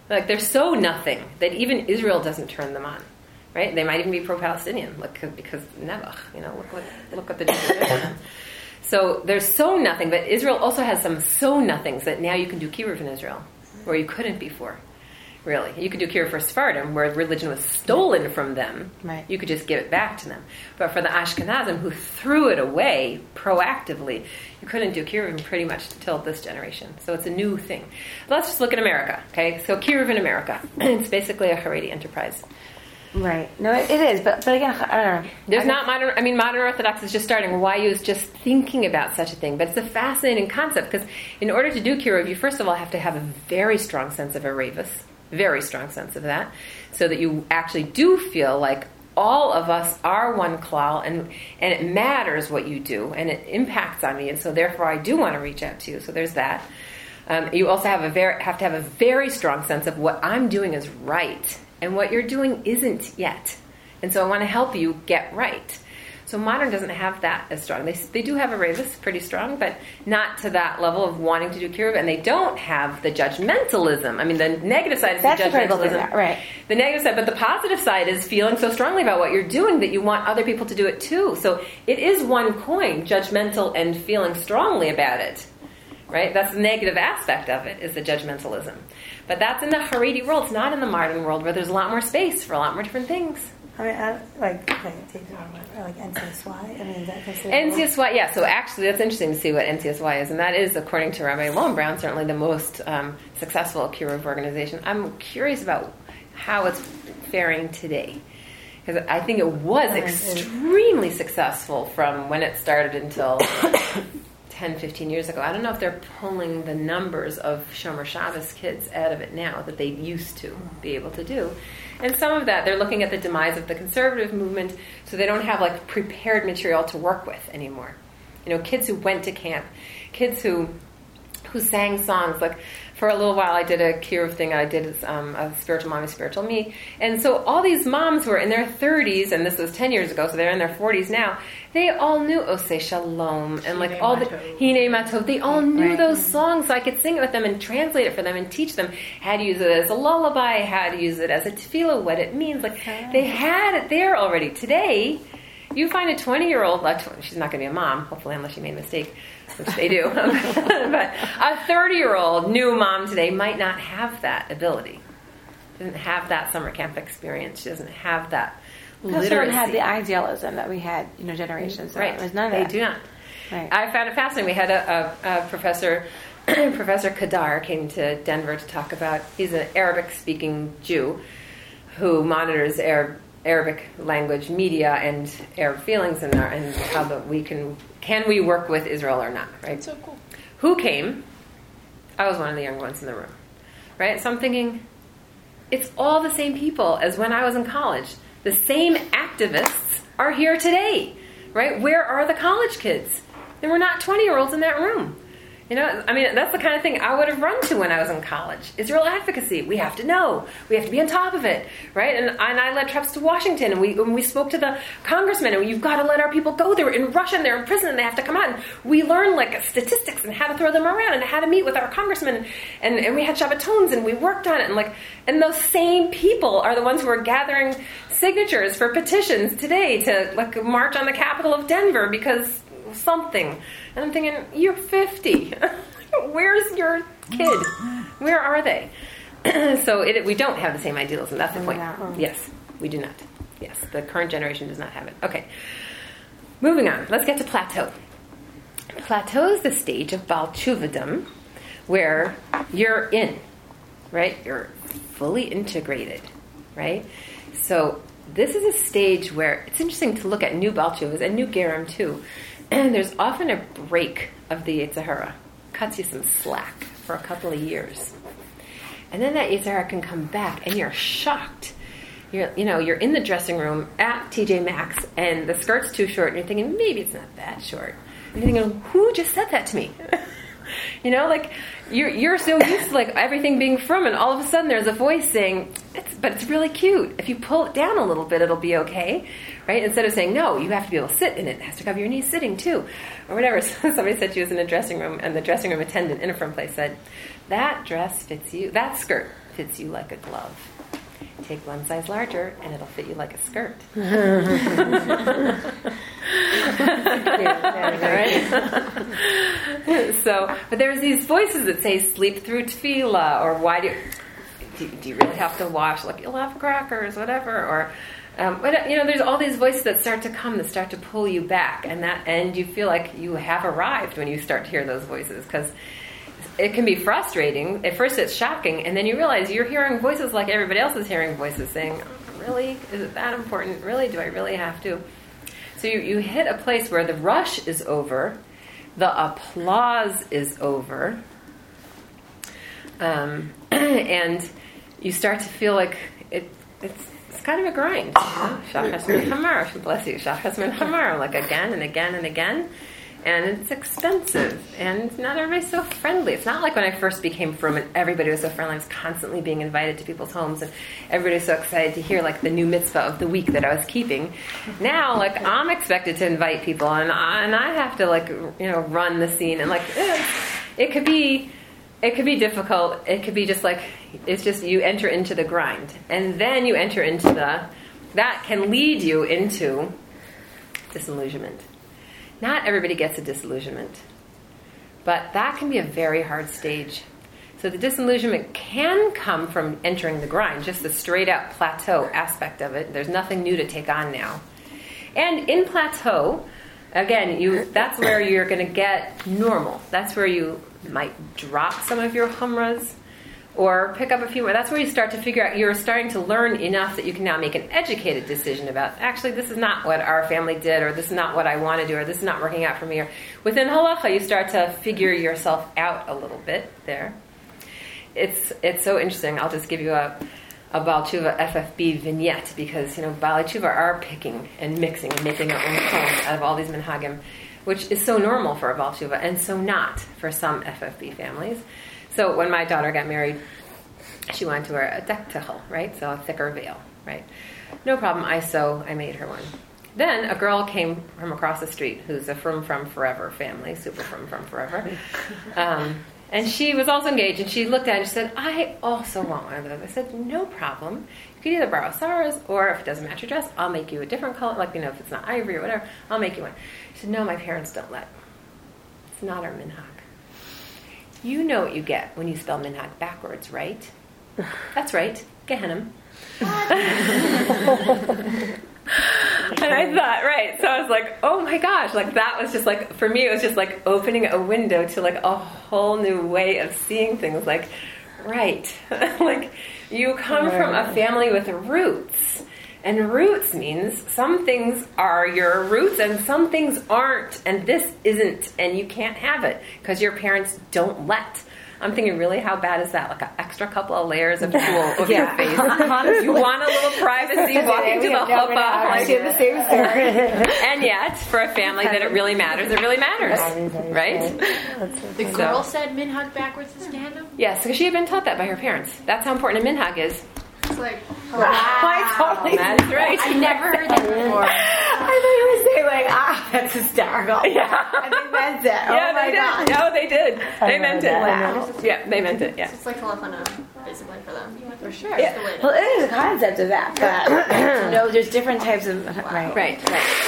Like they're so nothing that even Israel doesn't turn them on, right? They might even be pro-Palestinian, because Nebuch, look what the Jews are doing. So they're so nothing, but Israel also has some so nothings that now you can do kiruv in Israel, where you couldn't before. Really, you could do kiruv for Sephardim, where religion was stolen from them. Right. You could just give it back to them. But for the Ashkenazim, who threw it away proactively, you couldn't do kiruv pretty much until this generation. So it's a new thing. Let's just look at America. Okay, so kiruv in America, it's basically a Haredi enterprise. Right. No, it is. But again, I don't know. There's not modern. I mean, modern Orthodox is just starting. YU is just thinking about such a thing, but it's a fascinating concept because in order to do kiruv, you first of all have to have a very strong sense of Ereivus. Very strong sense of that, so that you actually do feel like all of us are one klal, and it matters what you do, and it impacts on me, and so therefore I do want to reach out to you. So there's that. You also have to have a very strong sense of what I'm doing is right, and what you're doing isn't yet, and so I want to help you get right. So modern doesn't have that as strong. They do have a Ereivus pretty strong, but not to that level of wanting to do kiruv, and they don't have the judgmentalism. I mean, the negative side is That's the judgmentalism. Right. The negative side, but the positive side is feeling so strongly about what you're doing that you want other people to do it too. So it is one coin, judgmental and feeling strongly about it. Right? That's the negative aspect of it, is the judgmentalism. But that's in the Haredi world. It's not in the modern world where there's a lot more space for a lot more different things. I mean, like NCSY. I mean, is that considered? NCSY, yeah. So actually, that's interesting to see what NCSY is, and that is, according to Rabbi Lowenbraun, certainly the most successful kiruv organization. I'm curious about how it's faring today, because I think it was extremely successful from when it started until 10, 15 years ago. I don't know if they're pulling the numbers of Shomer Shabbos kids out of it now that they used to be able to do. And some of that, they're looking at the demise of the conservative movement, so they don't have like prepared material to work with anymore. You know, kids who went to camp, kids who sang songs. Like for a little while, I did a kiruv thing. I did a spiritual mommy, spiritual me. And so all these moms who are in their 30s, and this was 10 years ago, so they're in their 40s now, they all knew Oseh Shalom and like all the Hinei Matov. They all knew those songs, so I could sing it with them and translate it for them and teach them how to use it as a lullaby, how to use it as a tefillah, what it means. Like they had it there already. Today, you find a 20-year-old, she's not going to be a mom, hopefully, unless she made a mistake, which they do. But a 30-year-old new mom today might not have that ability. Doesn't have that summer camp experience. She doesn't have that literacy. They don't have the idealism that we had, generations ago. Right. There's none of they that. do not. Right. I found it fascinating. We had a professor, Professor Kadar, came to Denver to talk about. He's an Arabic-speaking Jew who monitors Arabic language media and Arab feelings and how we can we work with Israel or not, right? So cool. Who came? I was one of the young ones in the room, right? So I'm thinking, it's all the same people as when I was in college. The same activists are here today, right? Where are the college kids? There were not 20-year-olds in that room. I mean, that's the kind of thing I would have run to when I was in college. Israel advocacy. We have to know. We have to be on top of it, right? And I led trips to Washington, and we spoke to the congressmen, and you've got to let our people go. They're in Russia, and they're in prison, and they have to come out. And we learned, statistics and how to throw them around and how to meet with our congressmen. And we had Shabbatons, and we worked on it. And those same people are the ones who are gathering signatures for petitions today to, march on the Capitol of Denver because something. And I'm thinking, you're 50. Where's your kid? Where are they? So we don't have the same idealism. That's the point. Yes, we do not. Yes, the current generation does not have it. Okay. Moving on. Let's get to plateau. Plateau is the stage of Baal Teshuvah, where you're in, right? You're fully integrated, right? So this is a stage where it's interesting to look at new Baal Teshuvahs and new Gerim too. And there's often a break of the Yetzer Hara. Cuts you some slack for a couple of years. And then that Yetzer Hara can come back and you're shocked. You're in the dressing room at TJ Maxx and the skirt's too short and you're thinking, maybe it's not that short. And you're thinking, who just said that to me? You're so used to everything being from, and all of a sudden there's a voice saying, but it's really cute. If you pull it down a little bit, it'll be okay, right? Instead of saying, no, you have to be able to sit in it. It has to cover your knees sitting too, or whatever. So somebody said she was in a dressing room, and the dressing room attendant in a front place said, that dress fits you, that skirt fits you like a glove. Take one size larger, and it'll fit you like a skirt. Right? So, but there's these voices that say, sleep through tefillah, or why do you really have to wash, like, you'll have crackers, whatever, or, but, there's all these voices that start to come, that start to pull you back, and you feel like you have arrived when you start to hear those voices, because it can be frustrating. At first it's shocking, and then you realize you're hearing voices like everybody else is hearing voices saying, really? Is it that important? Really? Do I really have to? So you hit a place where the rush is over, the applause is over, and you start to feel like it's kind of a grind. Shach Hasmin Hamar, bless you, Shach Hasmin Hamar, like again and again and again. And it's expensive, and not everybody's so friendly. It's not like when I first became frum and everybody was so friendly. I was constantly being invited to people's homes, and everybody was so excited to hear like the new mitzvah of the week that I was keeping. Now, like, I'm expected to invite people, and I have to run the scene, and like it could be difficult. It could be just like it's just you enter into the grind, and then you enter into that can lead you into disillusionment. Not everybody gets a disillusionment, but that can be a very hard stage. So the disillusionment can come from entering the grind, just the straight out plateau aspect of it. There's nothing new to take on now. And in plateau, again, that's where you're going to get normal. That's where you might drop some of your humras or pick up a few more. That's where you start to figure out, you're starting to learn enough that you can now make an educated decision about, actually, this is not what our family did, or this is not what I want to do, or this is not working out for me. Or within halacha, you start to figure yourself out a little bit there. It's so interesting. I'll just give you a Baal Tshuva FFB vignette, because Baal Tshuva are picking and mixing and making their own clones out of all these minhagim, which is so normal for a Baal Tshuva and so not for some FFB families. So when my daughter got married, she wanted to wear a dek tichel, right? So a thicker veil, right? No problem. I made her one. Then a girl came from across the street who's a from forever family, super from forever. And she was also engaged, and she looked at it and she said, I also want one of those. I said, no problem. You could either borrow Sarah's, or if it doesn't match your dress, I'll make you a different color, if it's not ivory or whatever, I'll make you one. She said, no, my parents don't let. It's not our minhag. You know what you get when you spell minhag backwards, right? That's right. Gehenim. And I thought, right. So I was like, oh my gosh. Like, that was just like, for me, it was just like opening a window to like a whole new way of seeing things. Like, right. Like, you come from a family with roots. And roots means some things are your roots and some things aren't. And this isn't. And you can't have it because your parents don't let. I'm thinking, really, how bad is that? Like an extra couple of layers of tulle over your face. You want a little privacy walking to the chuppah. Like, the same story. And yet, for a family that it really matters, right? The girl said minhag backwards is Gehenna? Yes, because she had been taught that by her parents. That's how important a minhag is. It's like, wow. That's right. I never heard that before. I thought you were saying like, that's hysterical. Yeah. And they meant it. Yeah, they did. No, they did. They meant it. Wow. Yeah, they meant it. Yeah. it's like Kalafana, basically, for them. For sure. Yeah. Well, it is a concept of that, but there's different types of Right.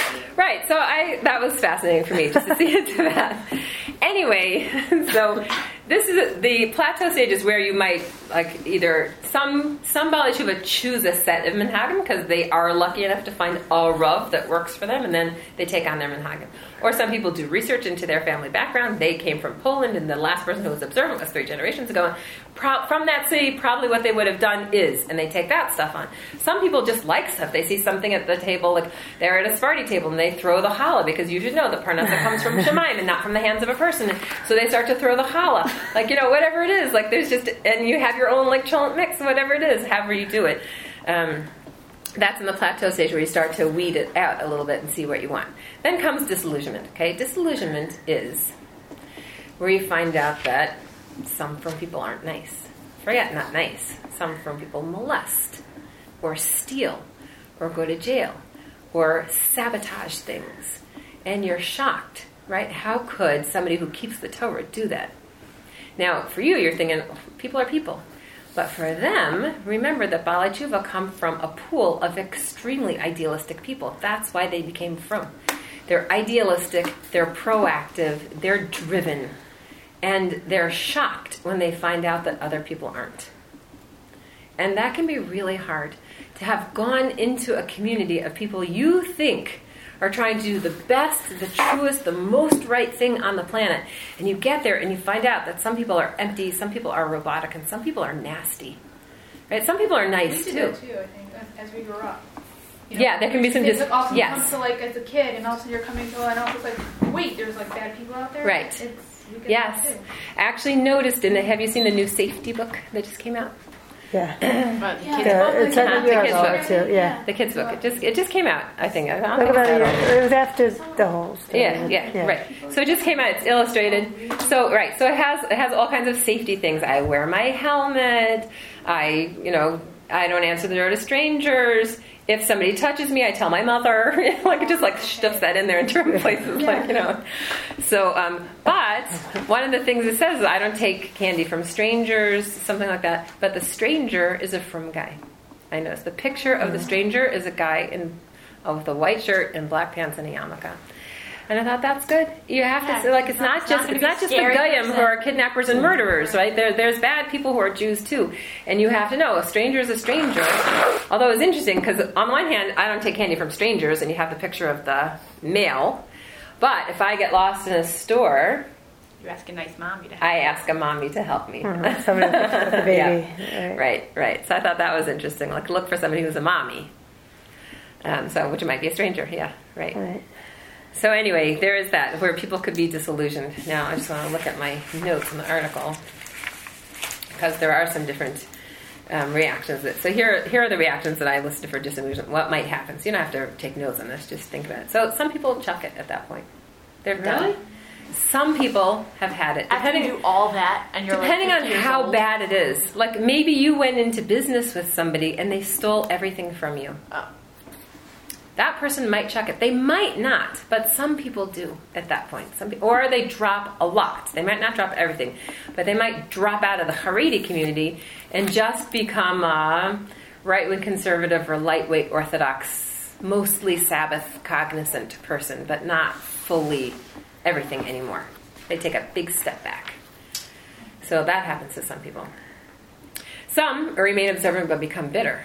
So that was fascinating for me just to see into that. Anyway, so this is the plateau stage is where you might like either some Baalei Teshuva choose a set of minhagim because they are lucky enough to find a rav that works for them, and then they take on their minhagim. Or some people do research into their family background. They came from Poland, and the last person who was observant was 3 generations ago. From that city, probably what they would have done is, and they take that stuff on. Some people just like stuff. They see something at the table, like they're at a Sephardi table, and they throw the challah, because you should know the parnasa comes from Shemaim and not from the hands of a person. So they start to throw the challah. Like, whatever it is. Like, there's just, and you have your own, like, cholent mix, whatever it is, however you do it. That's in the plateau stage where you start to weed it out a little bit and see what you want. Then comes disillusionment, okay? Disillusionment is where you find out that some from people aren't nice. Forget not nice. Some from people molest or steal or go to jail or sabotage things. And you're shocked, right? How could somebody who keeps the Torah do that? Now, for you, you're thinking, people are people. But for them, remember that Balei Tshuva come from a pool of extremely idealistic people. That's why they became frum. They're idealistic, they're proactive, they're driven. And they're shocked when they find out that other people aren't. And that can be really hard, to have gone into a community of people you think are trying to do the best, the truest, the most right thing on the planet. And you get there and you find out that some people are empty, some people are robotic, and some people are nasty. Right? Some people are nice, we too. did that too, I think, as we grew up. You know, Yeah, there can be some kids that also yes. comes to like as a kid, and also you're coming to, and also it's like, wait, there's like bad people out there. Right. We get Yes. that too. I actually noticed have you seen the new safety book that just came out? Yeah. But the Yeah. kids It's The on kids' the book. too. Yeah. The kids' book. It just came out, I think. I don't Like think about it's a that old. year. It was after the whole story. Yeah, right. So it just came out. It's illustrated. So it has all kinds of safety things. I wear my helmet. I don't answer the door to strangers. If somebody touches me, I tell my mother. Like it just like stuffs that in there in certain places. So, but one of the things it says is I don't take candy from strangers, something like that. But the stranger is a frum guy. I noticed the picture of the stranger is a guy with a white shirt and black pants and a yarmulke. And I thought that's good. You have to it's not just the goyim who are kidnappers and murderers, right? There's bad people who are Jews too, and you have to know a stranger is a stranger. Although it's interesting because on one hand, I don't take candy from strangers, and you have the picture of the male. But if I get lost in a store, you ask a nice mommy to help. I ask a mommy to help me. Somebody with the baby. Yeah. Right. So I thought that was interesting. Like look for somebody who's a mommy. Which might be a stranger. Yeah. Right. So anyway, there is that, where people could be disillusioned. Now, I just want to look at my notes in the article, because there are some different reactions. So here are the reactions that I listed for disillusion. What might happen? So you don't have to take notes on this, just think about it. So some people chuck it at that point. They're done. Some people have had it. After you do all that, and you're depending like on 50 years how old. bad it is. Like maybe you went into business with somebody and they stole everything from you. Oh. That person might chuck it. They might not, but some people do at that point. Or they drop a lot. They might not drop everything, but they might drop out of the Haredi community and just become a right-wing conservative or lightweight Orthodox, mostly Sabbath cognizant person, but not fully everything anymore. They take a big step back. So that happens to some people. Some remain observant but become bitter.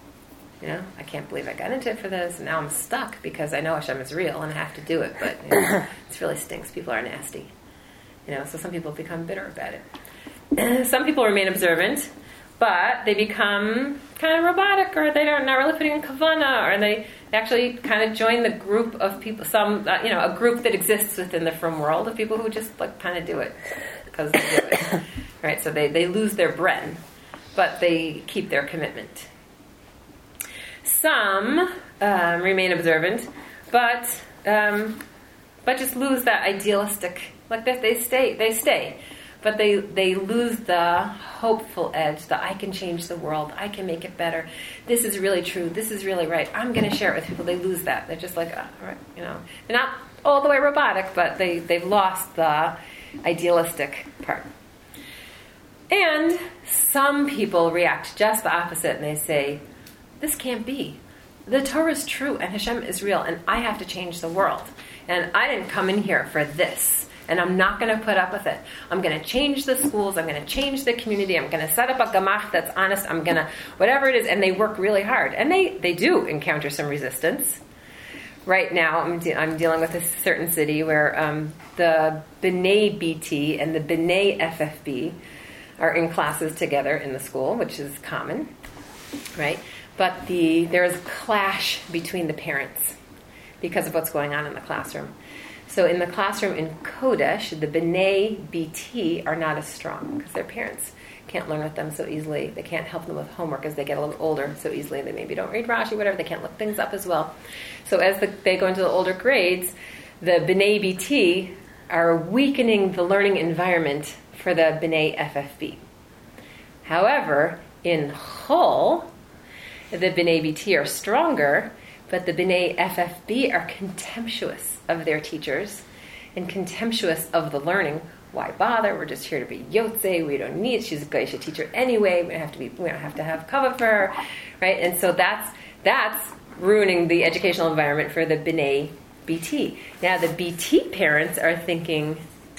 I can't believe I got into it for this, and now I'm stuck because I know Hashem is real and I have to do it, but it really stinks. People are nasty. So some people become bitter about it. Some people remain observant, but they become kind of robotic, or they're not really putting in kavanah, or they actually kind of join the group of people, a group that exists within the frum world of people who just kind of do it because they do it. Right? So they lose their bren, but they keep their commitment. Some remain observant, but just lose that idealistic. Like they stay, but they lose the hopeful edge. The I can change the world. I can make it better. This is really true. This is really right. I'm going to share it with people. They lose that. They're just like, they're not all the way robotic, but they've lost the idealistic part. And some people react just the opposite, and they say, this can't be. The Torah is true, and Hashem is real, and I have to change the world. And I didn't come in here for this, and I'm not going to put up with it. I'm going to change the schools. I'm going to change the community. I'm going to set up a gamach that's honest. I'm going to, whatever it is, and they work really hard. And they do encounter some resistance. Right now, I'm dealing with a certain city where the B'nai BT and the B'nai FFB are in classes together in the school, which is common, right? But there is a clash between the parents because of what's going on in the classroom. So in the classroom in Kodesh, the B'nai BT are not as strong because their parents can't learn with them so easily. They can't help them with homework as they get a little older so easily. They maybe don't read Rashi, whatever. They can't look things up as well. So as they go into the older grades, the B'nai BT are weakening the learning environment for the B'nai FFB. However, in Chol, the B'nai BT are stronger, but the B'nai FFB are contemptuous of their teachers and contemptuous of the learning, why bother? We're just here to be Yotze. We don't need. She's a Geisha teacher anyway. We don't have to have cover for her, right? And so that's ruining the educational environment for the B'nai BT. Now the BT parents are thinking,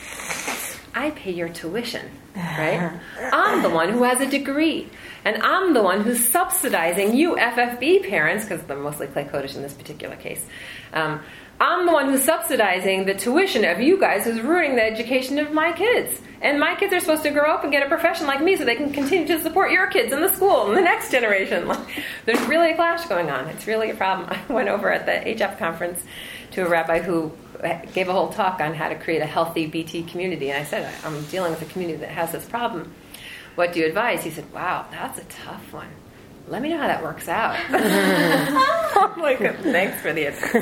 I pay your tuition, right? I'm the one who has a degree. And I'm the one who's subsidizing you FFB parents, because they're mostly Clay Kodesh in this particular case. I'm the one who's subsidizing the tuition of you guys who's ruining the education of my kids. And my kids are supposed to grow up and get a profession like me so they can continue to support your kids in the school and the next generation. There's really a clash going on. It's really a problem. I went over at the HF conference to a rabbi who gave a whole talk on how to create a healthy BT community. And I said, I'm dealing with a community that has this problem. What do you advise? He said, wow, that's a tough one. Let me know how that works out. I'm like, thanks for the advice.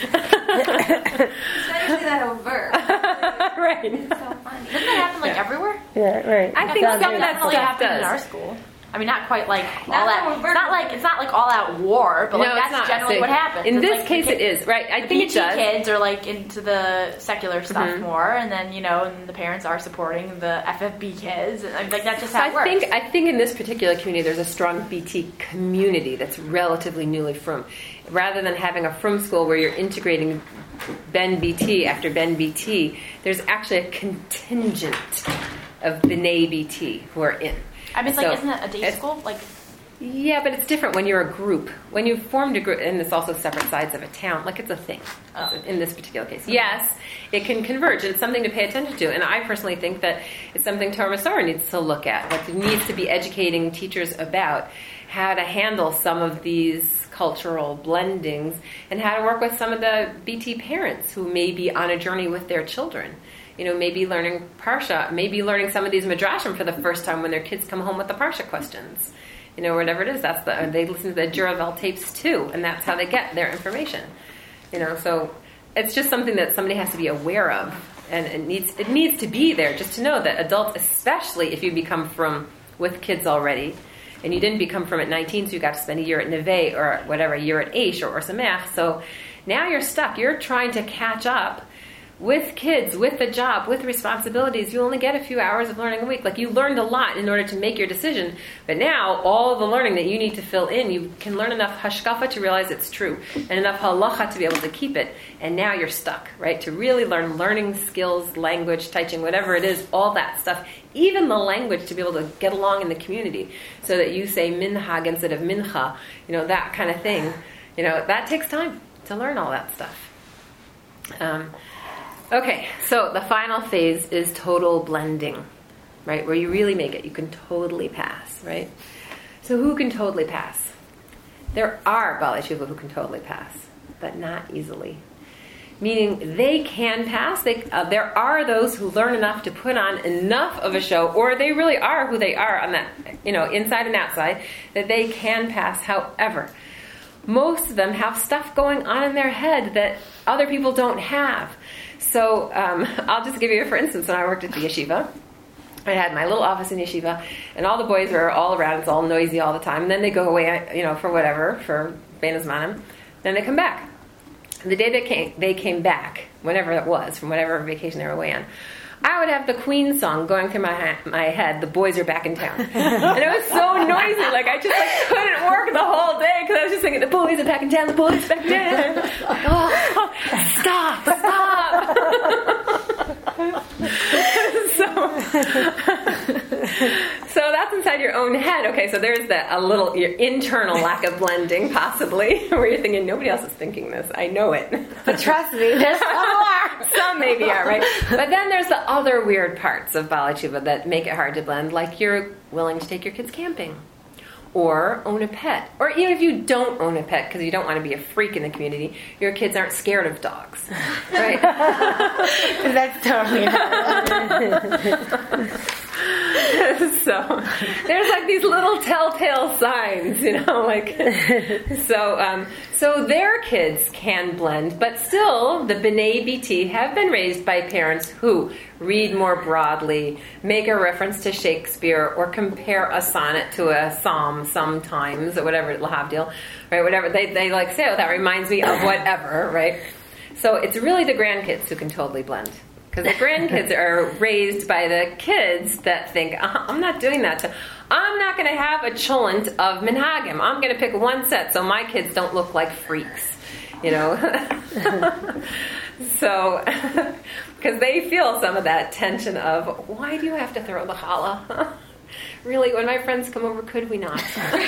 Especially that overt. Right. It's so funny. Doesn't that happen like everywhere? Yeah, right. I think some of that Definitely stuff happened in does. our school. I mean, not quite like all Not out. so overt. It's not like all out war, but like No, it's that's not. generally See, what happens. in It's this like case, the it is right. I the think it BT does. kids are like into the secular stuff more, and then and the parents are supporting the FFB kids. And, I mean, like that's just how it works. I think in this particular community, there's a strong BT community that's relatively newly frum. Rather than having a frum school where you're integrating Ben BT after Ben BT, there's actually a contingent of B'nai BT who are in. I mean, So, isn't it a day it's- school? Like, Yeah, but it's different when you're a group. When you've formed a group, and it's also separate sides of a town, like it's a thing in this particular case. Yes, it can converge, and it's something to pay attention to. And I personally think that it's something Torah Masorah needs to look at. Like, it needs to be educating teachers about how to handle some of these cultural blendings and how to work with some of the BT parents who may be on a journey with their children. Maybe learning Parsha, maybe learning some of these Midrashim for the first time when their kids come home with the Parsha questions. Whatever it is, they listen to the Juravel tapes too, and that's how they get their information. So it's just something that somebody has to be aware of, and it needs to be there just to know that adults, especially if you become from with kids already, and you didn't become from at 19, so you got to spend a year at Neve or whatever, a year at Aish or Sameach. So now you're stuck. You're trying to catch up with kids, with a job, with responsibilities. You only get a few hours of learning a week. Like, you learned a lot in order to make your decision, but now all the learning that you need to fill in, you can learn enough hashkafa to realize it's true, and enough halacha to be able to keep it, and now you're stuck, right? To really learn learning skills, language, teaching, whatever it is, all that stuff, even the language to be able to get along in the community, so that you say minhag instead of mincha, that kind of thing. That takes time to learn all that stuff. Okay, so the final phase is total blending, right? Where you really make it. You can totally pass, right? So who can totally pass? There are Baalei Teshuva who can totally pass, but not easily. Meaning they can pass. There are those who learn enough to put on enough of a show, or they really are who they are on that, inside and outside, that they can pass. However, most of them have stuff going on in their head that other people don't have. So I'll just give you, for instance, when I worked at the yeshiva, I had my little office in yeshiva, and all the boys were all around. It's all noisy all the time. And then they go away, for whatever, for Bein Hazmanim. Then they come back. The day they came back, whenever it was, from whatever vacation they were away on, I would have the Queen song going through my head, "The boys are back in town." And it was so noisy, I just couldn't work the whole day, because I was just thinking, the boys are back in town, the boys are back in town. Oh, stop. So that's inside your own head. Okay, so there's your internal lack of blending, possibly, where you're thinking, nobody else is thinking this. I know it. But trust me, there's some maybe are, right? But then there's the other weird parts of Baalei Teshuva that make it hard to blend, like you're willing to take your kids camping, or own a pet, or even if you don't own a pet because you don't want to be a freak in the community, your kids aren't scared of dogs, right? That's totally not. So there's these little telltale signs, so their kids can blend, but still the B'nai BT have been raised by parents who read more broadly, make a reference to Shakespeare, or compare a sonnet to a psalm sometimes, or whatever, Lahavdil, right? Whatever they say, that reminds me of whatever, right? So it's really the grandkids who can totally blend. Because the grandkids are raised by the kids that think, I'm not doing that. So I'm not going to have a cholent of minhagim. I'm going to pick one set so my kids don't look like freaks. You know? So, because they feel some of that tension of, why do you have to throw the challah? Really, when my friends come over, could we not?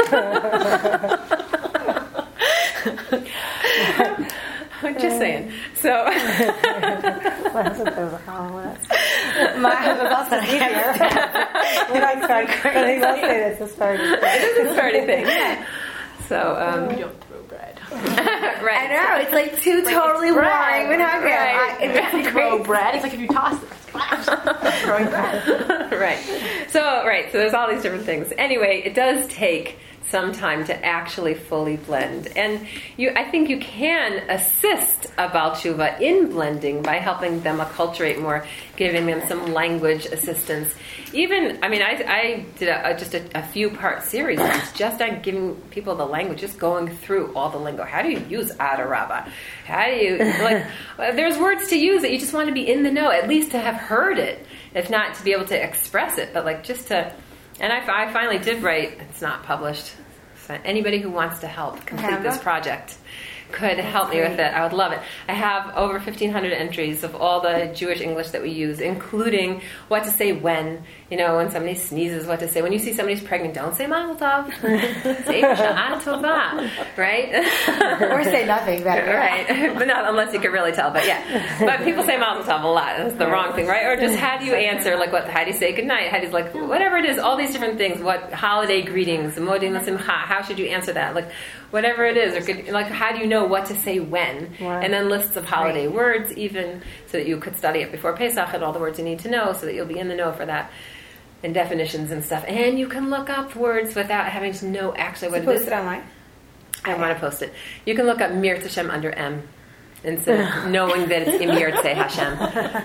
I'm just saying. So, my husband throws a challah with us. My husband's also easier. When I start, when he does say this, it's starting. It is a starting thing. So, We don't throw bread. right. I know, it's like two totally boring minhagim. Right. It makes me Throw crazy. bread. It's like if you toss it, throwing bread. Right. So there's all these different things. Anyway, it does take some time to actually fully blend. And I think you can assist a Baal Tshuva in blending by helping them acculturate more, giving them some language assistance. Even, I did just a few-part series just on giving people the language, just going through all the lingo. How do you use Adarabba? How do you, there's words to use that you just want to be in the know, at least to have heard it, if not to be able to express it, but just to, and I finally did write, it's not published, so anybody who wants to help complete this project could help me with it. I would love it. I have over 1,500 entries of all the Jewish English that we use, including what to say when somebody sneezes, what to say. When you see somebody's pregnant, don't say Mazel Tov. Say Sha'ah Tovah, right? Or say nothing. Right. But not unless you can really tell. But yeah. But people say Mazel Tov a lot. That's the wrong thing, right? Or just how do you answer, how do you say goodnight? How do you, whatever it is, all these different things. What holiday greetings, Modim L'Simcha, how should you answer that? Whatever it is, or how do you know what to say when? Right. And then lists of holiday words, even, so that you could study it before Pesach and all the words you need to know, so that you'll be in the know for that, and definitions and stuff. And you can look up words without having to know actually what it is. Post it online. I want to post it. You can look up Mir Tashem under M, instead of knowing that it's Imir Tzei Hashem.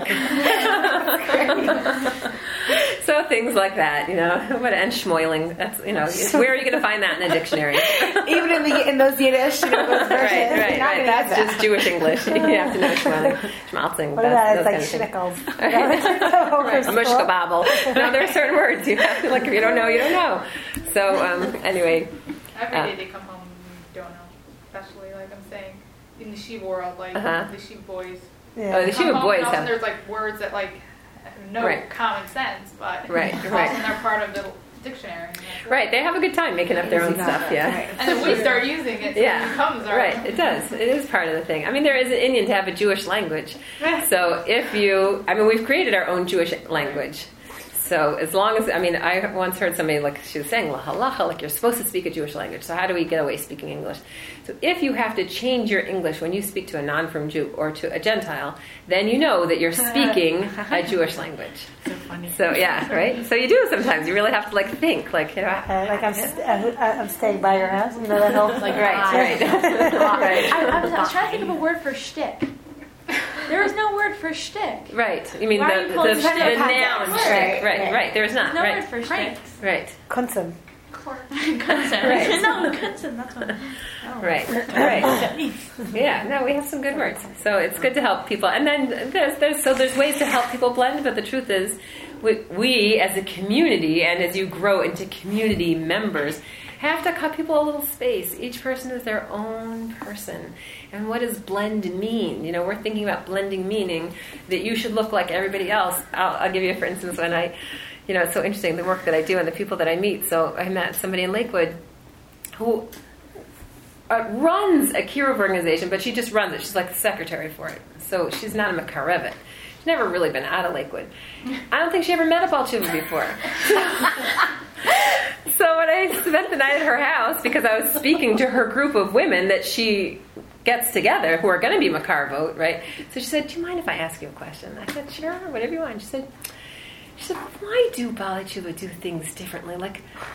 So things like that, and shmoiling. That's where are you going to find that in a dictionary? Even in those Yiddish, those versions. Right. That's just Jewish English. You have to know shmoiling, schmaltzing. What about it's like schnickels? Mushkababble. No, there are certain words you have to, if you don't know, you don't know. So anyway. Every day they come home and you don't know. Especially, I'm saying, in the Shiva world, the Shiva boys. Yeah. Oh, the Shiva boys have. There's words that have no common sense, but right. they're part of the dictionary. Right, they have a good time making up their own stuff, yeah. Right. And then we start using it, so it becomes our... Right, it does. It is part of the thing. There is an Indian to have a Jewish language. So if you... we've created our own Jewish language. So as long as... I once heard somebody, she was saying, halacha, you're supposed to speak a Jewish language. So how do we get away speaking English? So if you have to change your English when you speak to a non-from Jew or to a Gentile, then you know that you're speaking a Jewish language. So funny. So, yeah, right? So you do sometimes. You really have to, think. I'm staying by your house. That whole... Right. I was trying to think of a word for shtick. There is no word for shtick. Right. You mean the noun shtick. Right. There's not. No word for shtick. Right. Kunsim. Right. No, kunsim. That's what. Right. Yeah. No, we have some good words. So it's good to help people. And then there's ways to help people blend. But the truth is, we as a community, and as you grow into community members, have to cut people a little space. Each person is their own person. And what does blend mean? We're thinking about blending, meaning that you should look like everybody else. I'll give you, for instance, when it's so interesting, the work that I do and the people that I meet. So I met somebody in Lakewood who runs a Kiruv organization, but she just runs it. She's like the secretary for it. So she's not a Makarevet. She's never really been out of Lakewood. I don't think she ever met a Baal Tshuva before. So when I spent the night at her house, because I was speaking to her group of women that she gets together, who are going to be Makar vote, right? So she said, do you mind if I ask you a question? I said, sure, whatever you want. She said, why do Baal Tshuva do things differently?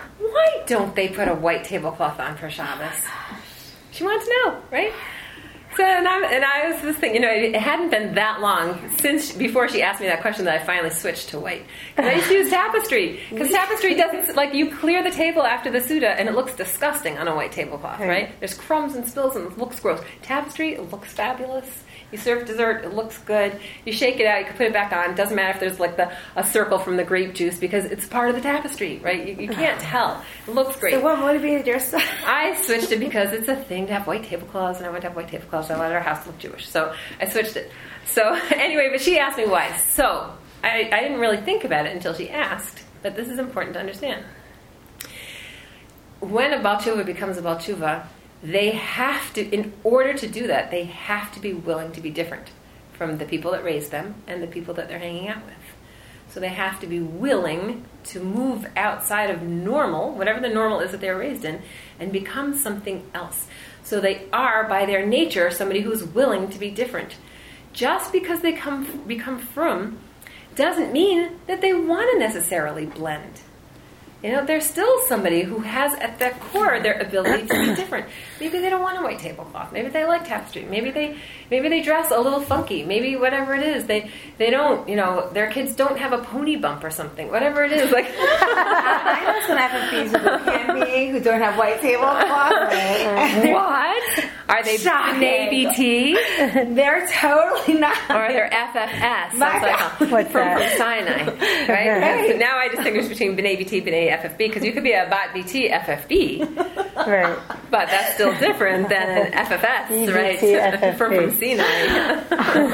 Why don't they put a white tablecloth on for Shabbos? She wants to know, right? So, and I was this thing, it hadn't been that long before she asked me that question that I finally switched to white. And I used to use tapestry, because tapestry doesn't, you clear the table after the Suda, and it looks disgusting on a white tablecloth, right? There's crumbs and spills, and it looks gross. Tapestry, it looks fabulous. You serve dessert, it looks good. You shake it out, you can put it back on. It doesn't matter if there's a circle from the grape juice, because it's part of the tapestry, right? You can't tell. It looks great. So what motivated your son? I switched it because it's a thing to have white tablecloths, and I want to have white tablecloths. I wanted our house to look Jewish. So I switched it. So anyway, but she asked me why. So I didn't really think about it until she asked, but this is important to understand. When a Baal Tshuva becomes a Baal Tshuva, they have to, in order to do that, they have to be willing to be different from the people that raised them and the people that they're hanging out with. So they have to be willing to move outside of normal, whatever the normal is that they were raised in, and become something else. So they are, by their nature, somebody who's willing to be different. Just because they become frum doesn't mean that they want to necessarily blend. They're still somebody who has at their core their ability to be different. Maybe they don't want a white tablecloth. Maybe they like tapestry. Maybe they dress a little funky. Maybe whatever it is, they don't. Their kids don't have a pony bump or something. Whatever it is, I know some FFBs who can be who don't have white tablecloths. What? Are they B'nai BT? They're totally not. Or they're FFS. What's from that? Sinai, right? So now I distinguish between B'nai BT, B'nai FFB, because you could be a Bat BT FFB, Right. but that's still different than an FFS, right? FFB. from Sinai.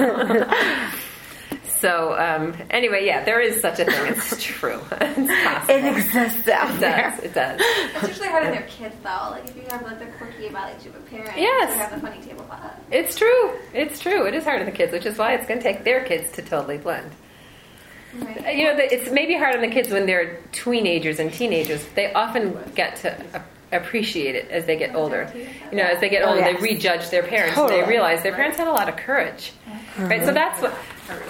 So anyway, yeah, there is such a thing. It's true. It's possible. It exists out there. It does. It's usually hard on their kids, though. If you have the quirky Baal Tshuva parent, Yes. you have the funny tablecloth. It's true. It's true. It is hard on the kids, which is why it's going to take their kids to totally blend. Right. It's maybe hard on the kids when they're teenagers and teenagers. They often get to appreciate it as they get older. As they get older, yes. they rejudge their parents. Totally. And they realize their parents had a lot of courage. Right? So that's what...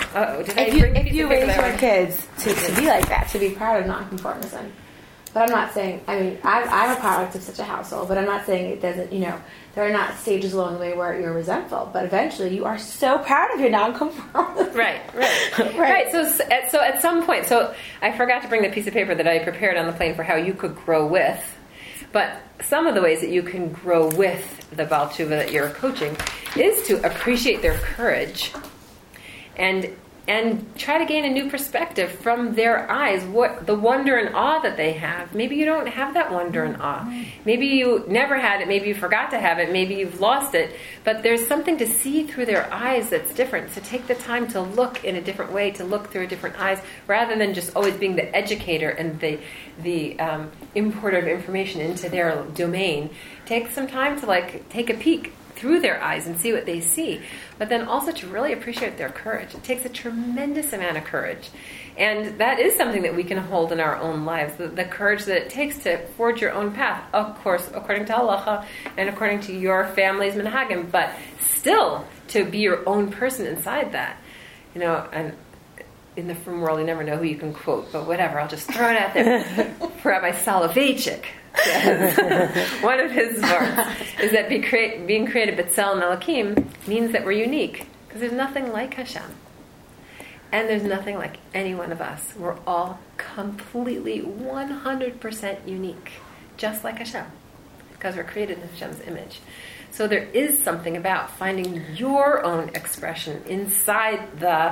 If you raise your kids to be like that, to be proud of nonconformism. But I'm not saying, I'm a product of such a household, but I'm not saying it doesn't, there are not stages along the way where you're resentful, but eventually you are so proud of your nonconformism. Right. So at some point, so I forgot to bring the piece of paper that I prepared on the plane for how you could grow with, but some of the ways that you can grow with the Baal Tshuva that you're coaching is to appreciate their courage and try to gain a new perspective from their eyes, what the wonder and awe that they have. Maybe you don't have that wonder and awe. Maybe you never had it. Maybe you forgot to have it. Maybe you've lost it. But there's something to see through their eyes that's different. So take the time to look in a different way, to look through different eyes, rather than just always being the educator and the importer of information into their domain. Take some time to take a peek through their eyes and see what they see, but then also to really appreciate their courage. It takes a tremendous amount of courage, and that is something that we can hold in our own lives, the courage that it takes to forge your own path, of course, according to halacha and according to your family's minhagim, but still to be your own person inside that. And in the frum world, you never know who you can quote, but whatever, I'll just throw it out there. Rabbi Soloveitchik says, one of his words is that being created b'tselem Elokim means that we're unique, because there's nothing like Hashem. And there's nothing like any one of us. We're all completely 100% unique, just like Hashem, because we're created in Hashem's image. So there is something about finding your own expression inside the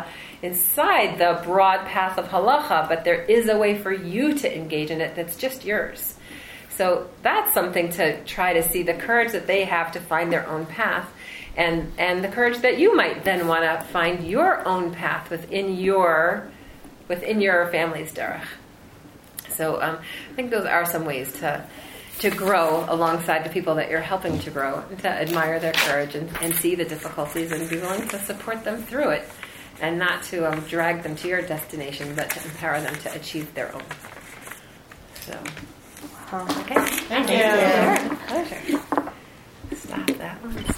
broad path of halacha, but there is a way for you to engage in it that's just yours. So that's something to try to see, the courage that they have to find their own path, and the courage that you might then want to find your own path within your family's derech. So I think those are some ways to grow alongside the people that you're helping to grow, and to admire their courage and see the difficulties and be willing to support them through it, and not to drag them to your destination, but to empower them to achieve their own. So, okay. Thank you. Pleasure. Stop that one.